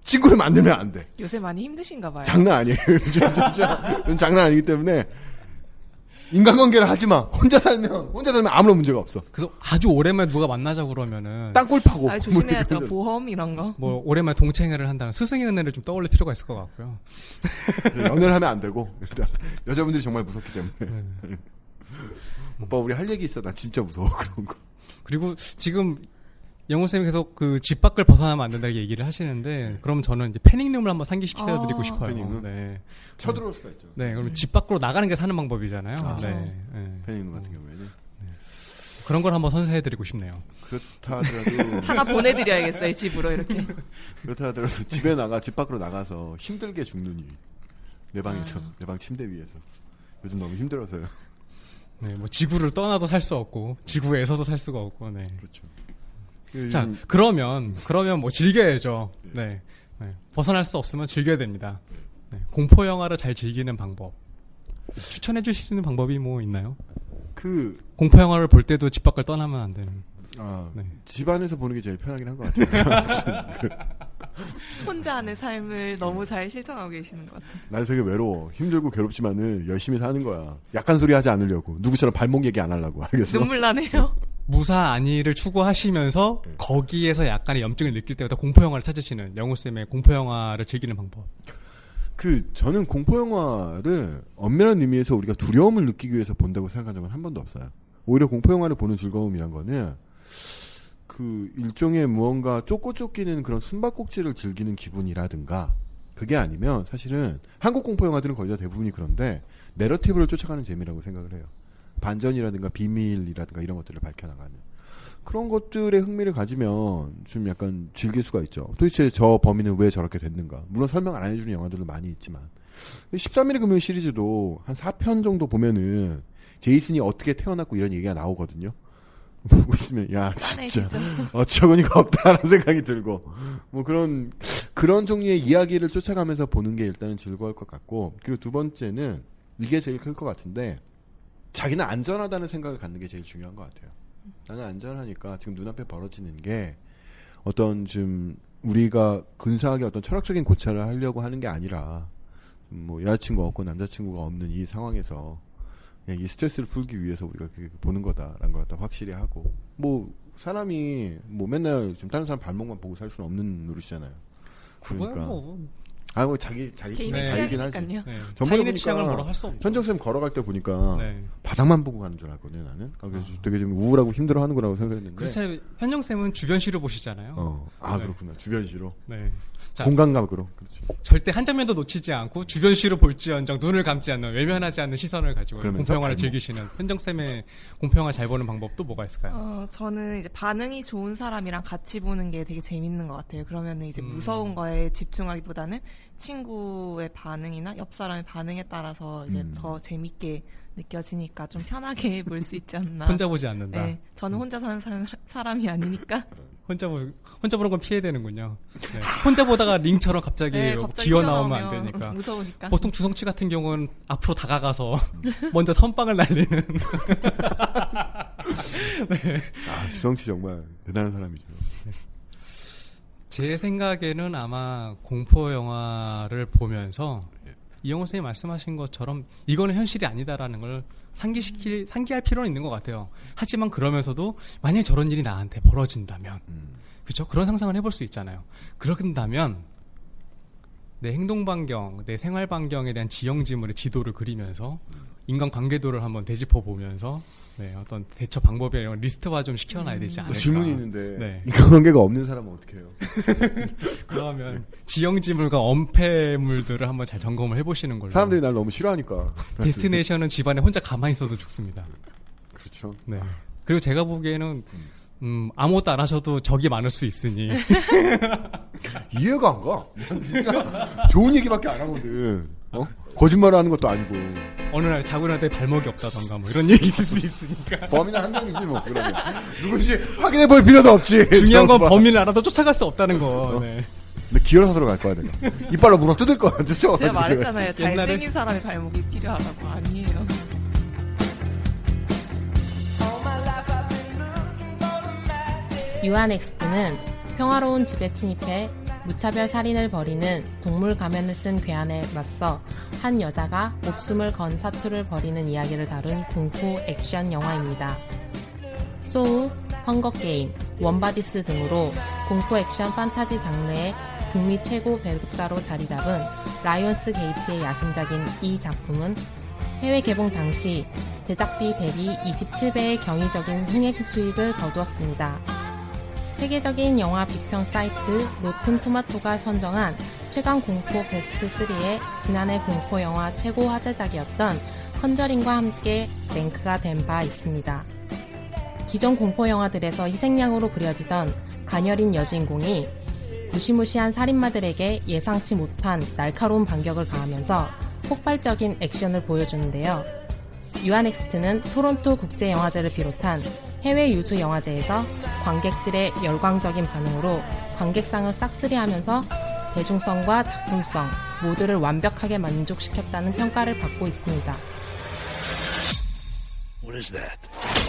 친구를 만들면 안 돼. 요새 많이 힘드신가 봐요. 장난 아니에요. 진짜 장난 아니기 때문에 인간관계를 하지 마. 혼자 살면 아무런 문제가 없어. 그래서 아주 오랜만에 누가 만나자고 그러면은 땅굴 파고. 아, 조심해야죠. 보험 이런 거. 뭐 오랜만에 동창회를 한다는 스승의 은혜를 좀 떠올릴 필요가 있을 것 같고요. 연애를 하면 안 되고 여자분들이 정말 무섭기 때문에. 오빠 우리 할 얘기 있어. 나 진짜 무서워 그런 거. 그리고 지금 영훈쌤이 계속 그 집 밖을 벗어나면 안 된다고 얘기를 하시는데, 그럼 저는 이제 패닉룸을 한번 상기시켜드리고 싶어요. 패닉룸? 네. 쳐들어올 수가 있죠. 네, 그럼 집 밖으로 나가는 게 사는 방법이잖아요. 네. 패닉룸 같은 경우에는. 네. 그런 걸 한번 선사해드리고 싶네요. 그렇다 하더라도. 하나 보내드려야겠어요, 집으로 이렇게. 그렇다 하더라도 집 밖으로 나가서 힘들게 죽는 일. 내 방에서, 내 방 침대 위에서. 요즘 너무 힘들어서요. 네, 뭐 지구를 떠나도 살 수 없고, 지구에서도 살 수가 없고, 네. 그렇죠. 자, 그러면 뭐 즐겨야죠. 네. 네. 벗어날 수 없으면 즐겨야 됩니다. 네. 공포 영화를 잘 즐기는 방법. 추천해 주실 수 있는 방법이 뭐 있나요? 공포 영화를 볼 때도 집 밖을 떠나면 안 되는. 네. 집 안에서 보는 게 제일 편하긴 한 것 같아요. 혼자 하는 삶을 너무 잘 실천하고 계시는 것 같아요. 나 되게 외로워. 힘들고 괴롭지만은 열심히 사는 거야. 약간 소리 하지 않으려고. 누구처럼 발목 얘기 안 하려고. 알겠어? 눈물 나네요. 무사 안위를 추구하시면서 거기에서 약간의 염증을 느낄 때마다 공포 영화를 찾으시는 영우쌤의 공포 영화를 즐기는 방법. 저는 공포 영화를 엄밀한 의미에서 우리가 두려움을 느끼기 위해서 본다고 생각한 적은 한 번도 없어요. 오히려 공포 영화를 보는 즐거움이란 거는 일종의 무언가 쫓기는 그런 숨바꼭질을 즐기는 기분이라든가, 그게 아니면 사실은 한국 공포 영화들은 거의 다 대부분이 그런데 내러티브를 쫓아가는 재미라고 생각을 해요. 반전이라든가 비밀이라든가 이런 것들을 밝혀나가는 그런 것들에 흥미를 가지면 좀 약간 즐길 수가 있죠. 도대체 저 범인은 왜 저렇게 됐는가. 물론 설명 안 해주는 영화들도 많이 있지만 13일의 금요일 시리즈도 한 4편 정도 보면은 제이슨이 어떻게 태어났고 이런 얘기가 나오거든요. 보고 있으면 야 진짜 어처구니가 없다라는 생각이 들고, 뭐 그런 종류의 이야기를 쫓아가면서 보는 게 일단은 즐거울 것 같고, 그리고 두 번째는 이게 제일 클 것 같은데, 자기는 안전하다는 생각을 갖는 게 제일 중요한 것 같아요. 나는 안전하니까 지금 눈앞에 벌어지는 게 어떤 좀 우리가 근사하게 어떤 철학적인 고찰을 하려고 하는 게 아니라 뭐 여자친구가 없고 남자친구가 없는 이 상황에서 그냥 이 스트레스를 풀기 위해서 우리가 보는 거다라는 걸 갖다 확실히 하고, 뭐 사람이 뭐 맨날 지금 다른 사람 발목만 보고 살 수는 없는 노릇이잖아요. 그러니까 뭐 자기 개인의 자기긴 하지. 취향이니까요. 네. 전번에 타인의 취향을 뭐라 할 수 없죠. 현정쌤 걸어갈 때 보니까 네. 바닥만 보고 가는 줄 알거든요, 나는. 그래서 되게 좀 우울하고 힘들어하는 거라고 생각했는데. 그렇죠. 현정쌤은 주변시로 보시잖아요. 네. 그렇구나. 주변시로. 네. 자, 공간각으로. 그렇지. 절대 한 장면도 놓치지 않고 주변시로 볼지언정 눈을 감지 않는, 외면하지 않는 시선을 가지고 공포 영화를 즐기시는 현정쌤의 공포 영화 잘 보는 방법도 뭐가 있을까요? 저는 이제 반응이 좋은 사람이랑 같이 보는 게 되게 재밌는 것 같아요. 그러면은 이제 무서운 거에 집중하기보다는 친구의 반응이나 옆 사람의 반응에 따라서 이제 더 재밌게 느껴지니까 좀 편하게 볼 수 있지 않나. 혼자 보지 않는다. 네, 저는 혼자 사는 사람이 아니니까. 혼자 보는 건 피해야 되는군요. 네. 혼자 보다가 링처럼 갑자기 기어 나오면 안 되니까. 무서우니까. 보통 주성치 같은 경우는 앞으로 다가가서 먼저 선빵을 날리는. 네. 주성치 정말 대단한 사람이죠. 네. 제 생각에는 아마 공포 영화를 보면서 이영호 선생님이 말씀하신 것처럼 이거는 현실이 아니다라는 걸 상기할 필요는 있는 것 같아요. 하지만 그러면서도 만약에 저런 일이 나한테 벌어진다면, 그렇죠? 그런 상상을 해볼 수 있잖아요. 그런다면 내 행동 반경, 내 생활 반경에 대한 지형지물의 지도를 그리면서 인간관계도를 한번 되짚어 보면서 어떤 대처 방법에 리스트화 좀 시켜놔야 되지 않을까. 질문이 있는데 네. 인간관계가 없는 사람은 어떻게 해요? 그러면 지형지물과 엄폐물들을 한번 잘 점검을 해보시는 걸로. 사람들이 날 너무 싫어하니까. 데스티네이션은 집안에 혼자 가만히 있어도 죽습니다. 그렇죠. 네. 그리고 제가 보기에는 아무것도 안 하셔도 적이 많을 수 있으니 이해가 안 가. 진짜 좋은 얘기밖에 안 하거든. 거짓말을 하는 것도 아니고. 어느 날 자고 일어날 때 발목이 없다던가 뭐 이런 얘기 있을 수 있으니까. 범인은 한정이지 뭐. 그러면 누군지 확인해 볼 필요도 없지. 중요한 건 범인을 알아도 쫓아갈 수 없다는 거. 네. 근데 기어서로 갈 거야 내가. 이빨로 물어 뜯을 거야. 쫓아가지고. 제가 말했잖아요. 잘생긴 사람의 발목이 필요하다고. 아니에요. 유한엑스트는 평화로운 집에 침입해 무차별 살인을 벌이는 동물 가면을 쓴 괴한에 맞서 한 여자가 목숨을 건 사투를 벌이는 이야기를 다룬 공포 액션 영화입니다. 소우, 헝거게임, 원바디스 등으로 공포 액션 판타지 장르의 북미 최고 배급사로 자리잡은 라이온스 게이트의 야심작인 이 작품은 해외 개봉 당시 제작비 대비 27배의 경이적인 흥행 수익을 거두었습니다. 세계적인 영화 비평 사이트 로튼 토마토가 선정한 최강 공포 베스트 3에 지난해 공포 영화 최고 화제작이었던 컨저링과 함께 랭크가 된 바 있습니다. 기존 공포 영화들에서 희생양으로 그려지던 가녀린 여주인공이 무시무시한 살인마들에게 예상치 못한 날카로운 반격을 가하면서 폭발적인 액션을 보여주는데요. 유아넥스트는 토론토 국제영화제를 비롯한 해외 유수 영화제에서 관객들의 열광적인 반응으로 관객상을 싹쓸이하면서 대중성과 작품성 모두를 완벽하게 만족시켰다는 평가를 받고 있습니다. What is that?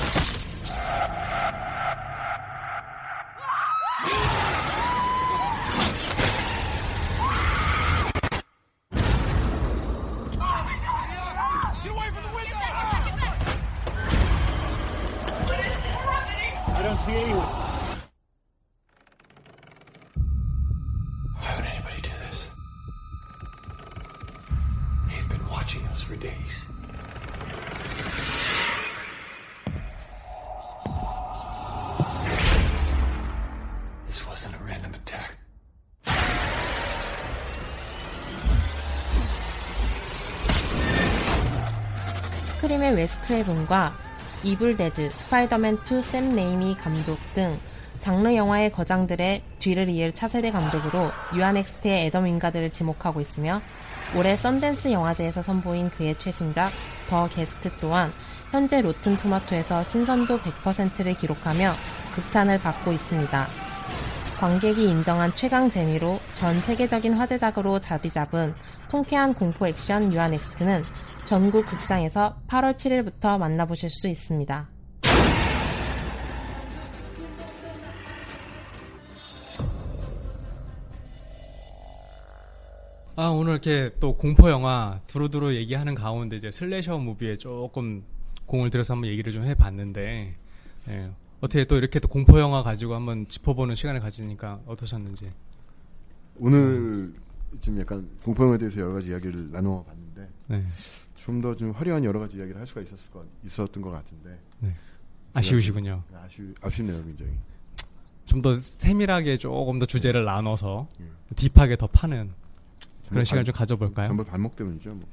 I don't see anyone. Why would anybody do this? They've been watching us for days. This wasn't a random attack. 스크림의 웨스 크레븐과 이블 데드, 스파이더맨2 샘 레이미 감독 등 장르 영화의 거장들의 뒤를 이을 차세대 감독으로 유아넥스트의 애덤 윙가드를 지목하고 있으며 올해 썬댄스 영화제에서 선보인 그의 최신작 더 게스트 또한 현재 로튼 토마토에서 신선도 100%를 기록하며 극찬을 받고 있습니다. 관객이 인정한 최강 재미로 전 세계적인 화제작으로 자리 잡은 통쾌한 공포 액션 유아넥스트는 전국 극장에서 8월 7일부터 만나보실 수 있습니다. 오늘 이렇게 또 공포 영화 두루두루 얘기하는 가운데 이제 슬래셔 무비에 조금 공을 들여서 한번 얘기를 좀 해봤는데, 예, 어떻게 또 이렇게 또 공포 영화 가지고 한번 짚어보는 시간을 가지니까 어떠셨는지? 오늘 좀 약간 공포 영화에 대해서 여러 가지 이야기를 나누어 봤는데, 네. 좀 더 좀 화려한 여러 가지 이야기를 할 수가 있었던 것 같은데, 네. 아쉬우시군요. 아쉽네요, 굉장히. 좀 더 세밀하게 조금 더 주제를 나눠서 딥하게 더 파는 그런 시간을 좀 가져볼까요? 전부 반목 때문이죠. 뭐.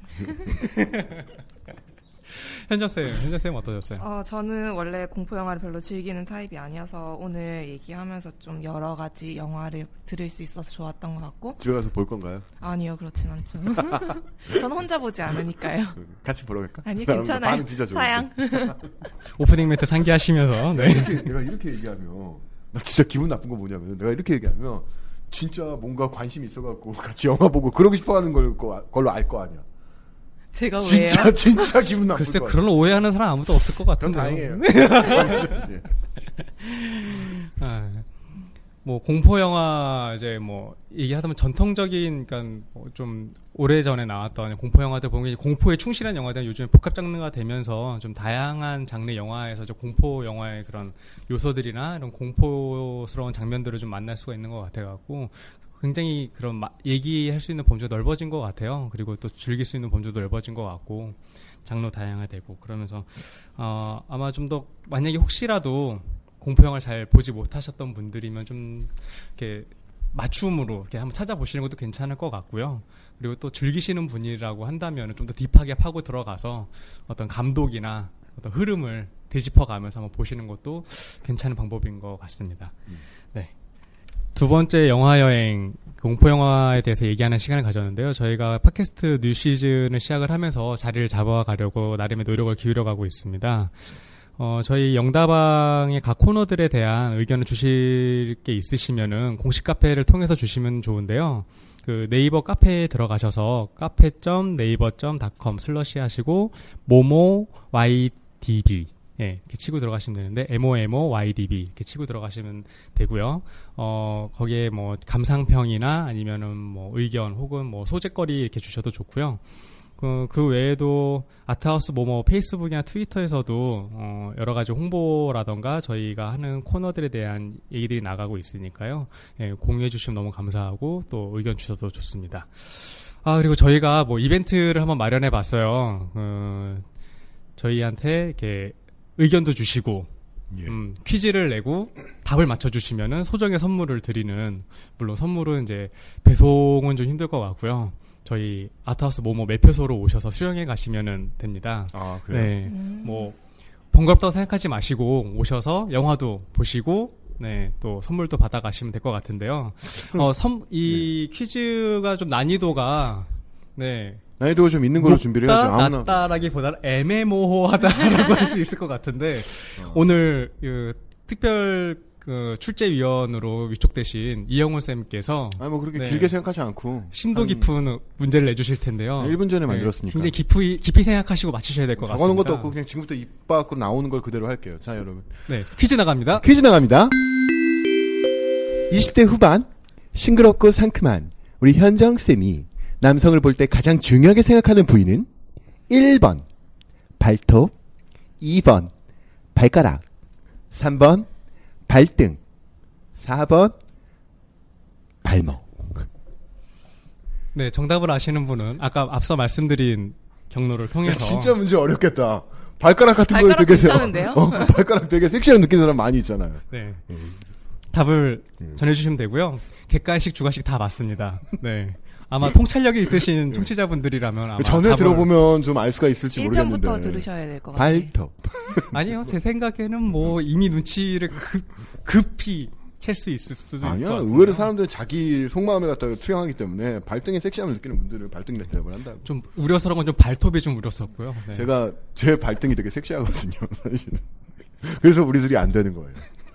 현자쌤 어떠셨어요? 저는 원래 공포 영화를 별로 즐기는 타입이 아니어서 오늘 얘기하면서 좀 여러 가지 영화를 들을 수 있어서 좋았던 것 같고. 집에 가서 볼 건가요? 아니요, 그렇진 않죠. 저는 혼자 보지 않으니까요. 같이 보러 갈까? 아니요, 괜찮아요. 사양. 오프닝 멘트 상기하시면서. 네. 내가 이렇게 얘기하면 나 진짜 기분 나쁜 거 뭐냐면 내가 이렇게 얘기하면 진짜 뭔가 관심이 있어갖고 같이 영화 보고 그러고 싶어하는 걸로 알 거 아니야. 제가 왜요? 진짜 기분 나쁠 글쎄 것 그런 오해하는 사람 아무도 없을 것 같은데요. 다행이에요. 뭐 공포 영화 이제 뭐 얘기하다 보면 전통적인 그러니까 좀 오래전에 나왔던 공포 영화들 보면 공포에 충실한 영화들은 요즘에 복합 장르가 되면서 좀 다양한 장르 영화에서 공포 영화의 그런 요소들이나 이런 공포스러운 장면들을 좀 만날 수가 있는 것 같아갖고 굉장히 그런 얘기할 수 있는 범주가 넓어진 것 같아요. 그리고 또 즐길 수 있는 범주도 넓어진 것 같고 장르 다양화되고 그러면서 아마 좀 더 만약에 혹시라도 공포 영화를 잘 보지 못하셨던 분들이면 좀 이렇게 맞춤으로 이렇게 한번 찾아보시는 것도 괜찮을 것 같고요. 그리고 또 즐기시는 분이라고 한다면 좀 더 딥하게 파고 들어가서 어떤 감독이나 어떤 흐름을 되짚어가면서 한번 보시는 것도 괜찮은 방법인 것 같습니다. 네. 두 번째 영화 여행, 공포 영화에 대해서 얘기하는 시간을 가졌는데요. 저희가 팟캐스트 뉴 시즌을 시작을 하면서 자리를 잡아가려고 나름의 노력을 기울여가고 있습니다. 저희 영다방의 각 코너들에 대한 의견을 주실 게 있으시면은 공식 카페를 통해서 주시면 좋은데요. 그 네이버 카페에 들어가셔서 카페.naver.com/ 하시고 momo ydb 예, 이렇게 치고 들어가시면 되는데 MOMOYDB 이렇게 치고 들어가시면 되고요. 거기에 뭐 감상평이나 아니면은 뭐 의견 혹은 뭐 소재거리 이렇게 주셔도 좋고요. 그 외에도 아트하우스 모모 페이스북이나 트위터에서도 여러 가지 홍보라던가 저희가 하는 코너들에 대한 얘기들이 나가고 있으니까요. 예, 공유해 주시면 너무 감사하고 또 의견 주셔도 좋습니다. 그리고 저희가 뭐 이벤트를 한번 마련해 봤어요. 저희한테 이렇게 의견도 주시고 퀴즈를 내고 답을 맞춰주시면은 소정의 선물을 드리는, 물론 선물은 이제 배송은 좀 힘들 것 같고요. 저희 아트하우스 모모 매표소로 오셔서 수령해 가시면은 됩니다. 아, 그래요? 네. 뭐 번거롭다고 생각하지 마시고 오셔서 영화도 보시고 네, 또 선물도 받아 가시면 될 것 같은데요. 이 퀴즈가 좀 난이도가 난이도가 좀 있는 걸로 준비를 해야죠. 아무나 낮다라기보다는 애매모호하다라고 할 수 있을 것 같은데 오늘 특별 출제위원으로 위촉되신 이영훈 쌤께서 뭐 그렇게 길게 생각하지 않고 심도 깊은 문제를 내주실 텐데요. 1분 전에 만들었으니까 굉장히 깊이 생각하시고 맞추셔야 될 것 같습니다. 적어놓은 것도 없고 그냥 지금부터 입 밖으로 나오는 걸 그대로 할게요. 자, 여러분. 네, 퀴즈 나갑니다. 20대 후반 싱그럽고 상큼한 우리 현정쌤이 남성을 볼 때 가장 중요하게 생각하는 부위는 1번 발톱, 2번 발가락, 3번 발등, 4번 발목. 네, 정답을 아시는 분은 아까 앞서 말씀드린 경로를 통해서 진짜 문제 어렵겠다. 발가락 같은 거에 되게 괜찮은데요? 발가락 되게 섹시하게 느끼는 사람 많이 있잖아요. 네. 답을 전해주시면 되고요. 객관식, 주관식 다 맞습니다. 네. 아마 통찰력이 있으신 청취자분들이라면 아마 전에 들어보면 좀 알 수가 있을지 모르겠는데 1편부터 들으셔야 될 것 같아요. 발톱. 아니요, 제 생각에는 뭐 이미 눈치를 급히 챌 수 있을 수도 있을 것 아니야, 같아요. 의외로 사람들은 자기 속마음에 갖다가 투영하기 때문에 발등에 섹시함을 느끼는 분들은 발등이라는 대답을 한다고. 좀 우려스러운 건 좀 발톱이 좀 우려스럽고요. 네. 제가 제 발등이 되게 섹시하거든요, 사실은. 그래서 우리들이 안 되는 거예요.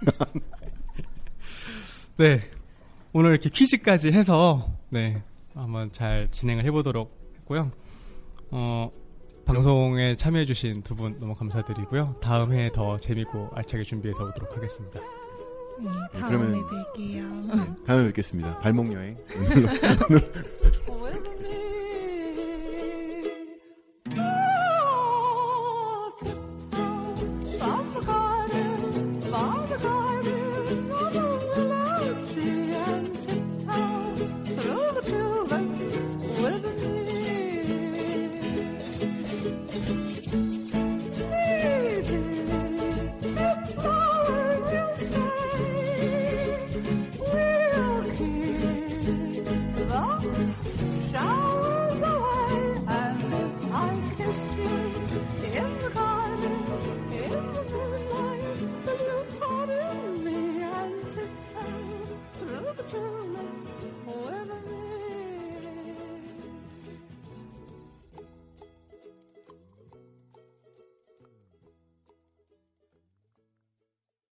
네, 오늘 이렇게 퀴즈까지 해서 네. 한번 잘 진행을 해보도록 했고요. 방송에 참여해주신 두 분 너무 감사드리고요. 다음 해에 더 재밌고 알차게 준비해서 오도록 하겠습니다. 다음에 뵐게요. 다음에 뵙겠습니다. 발목 여행. 왜 그래?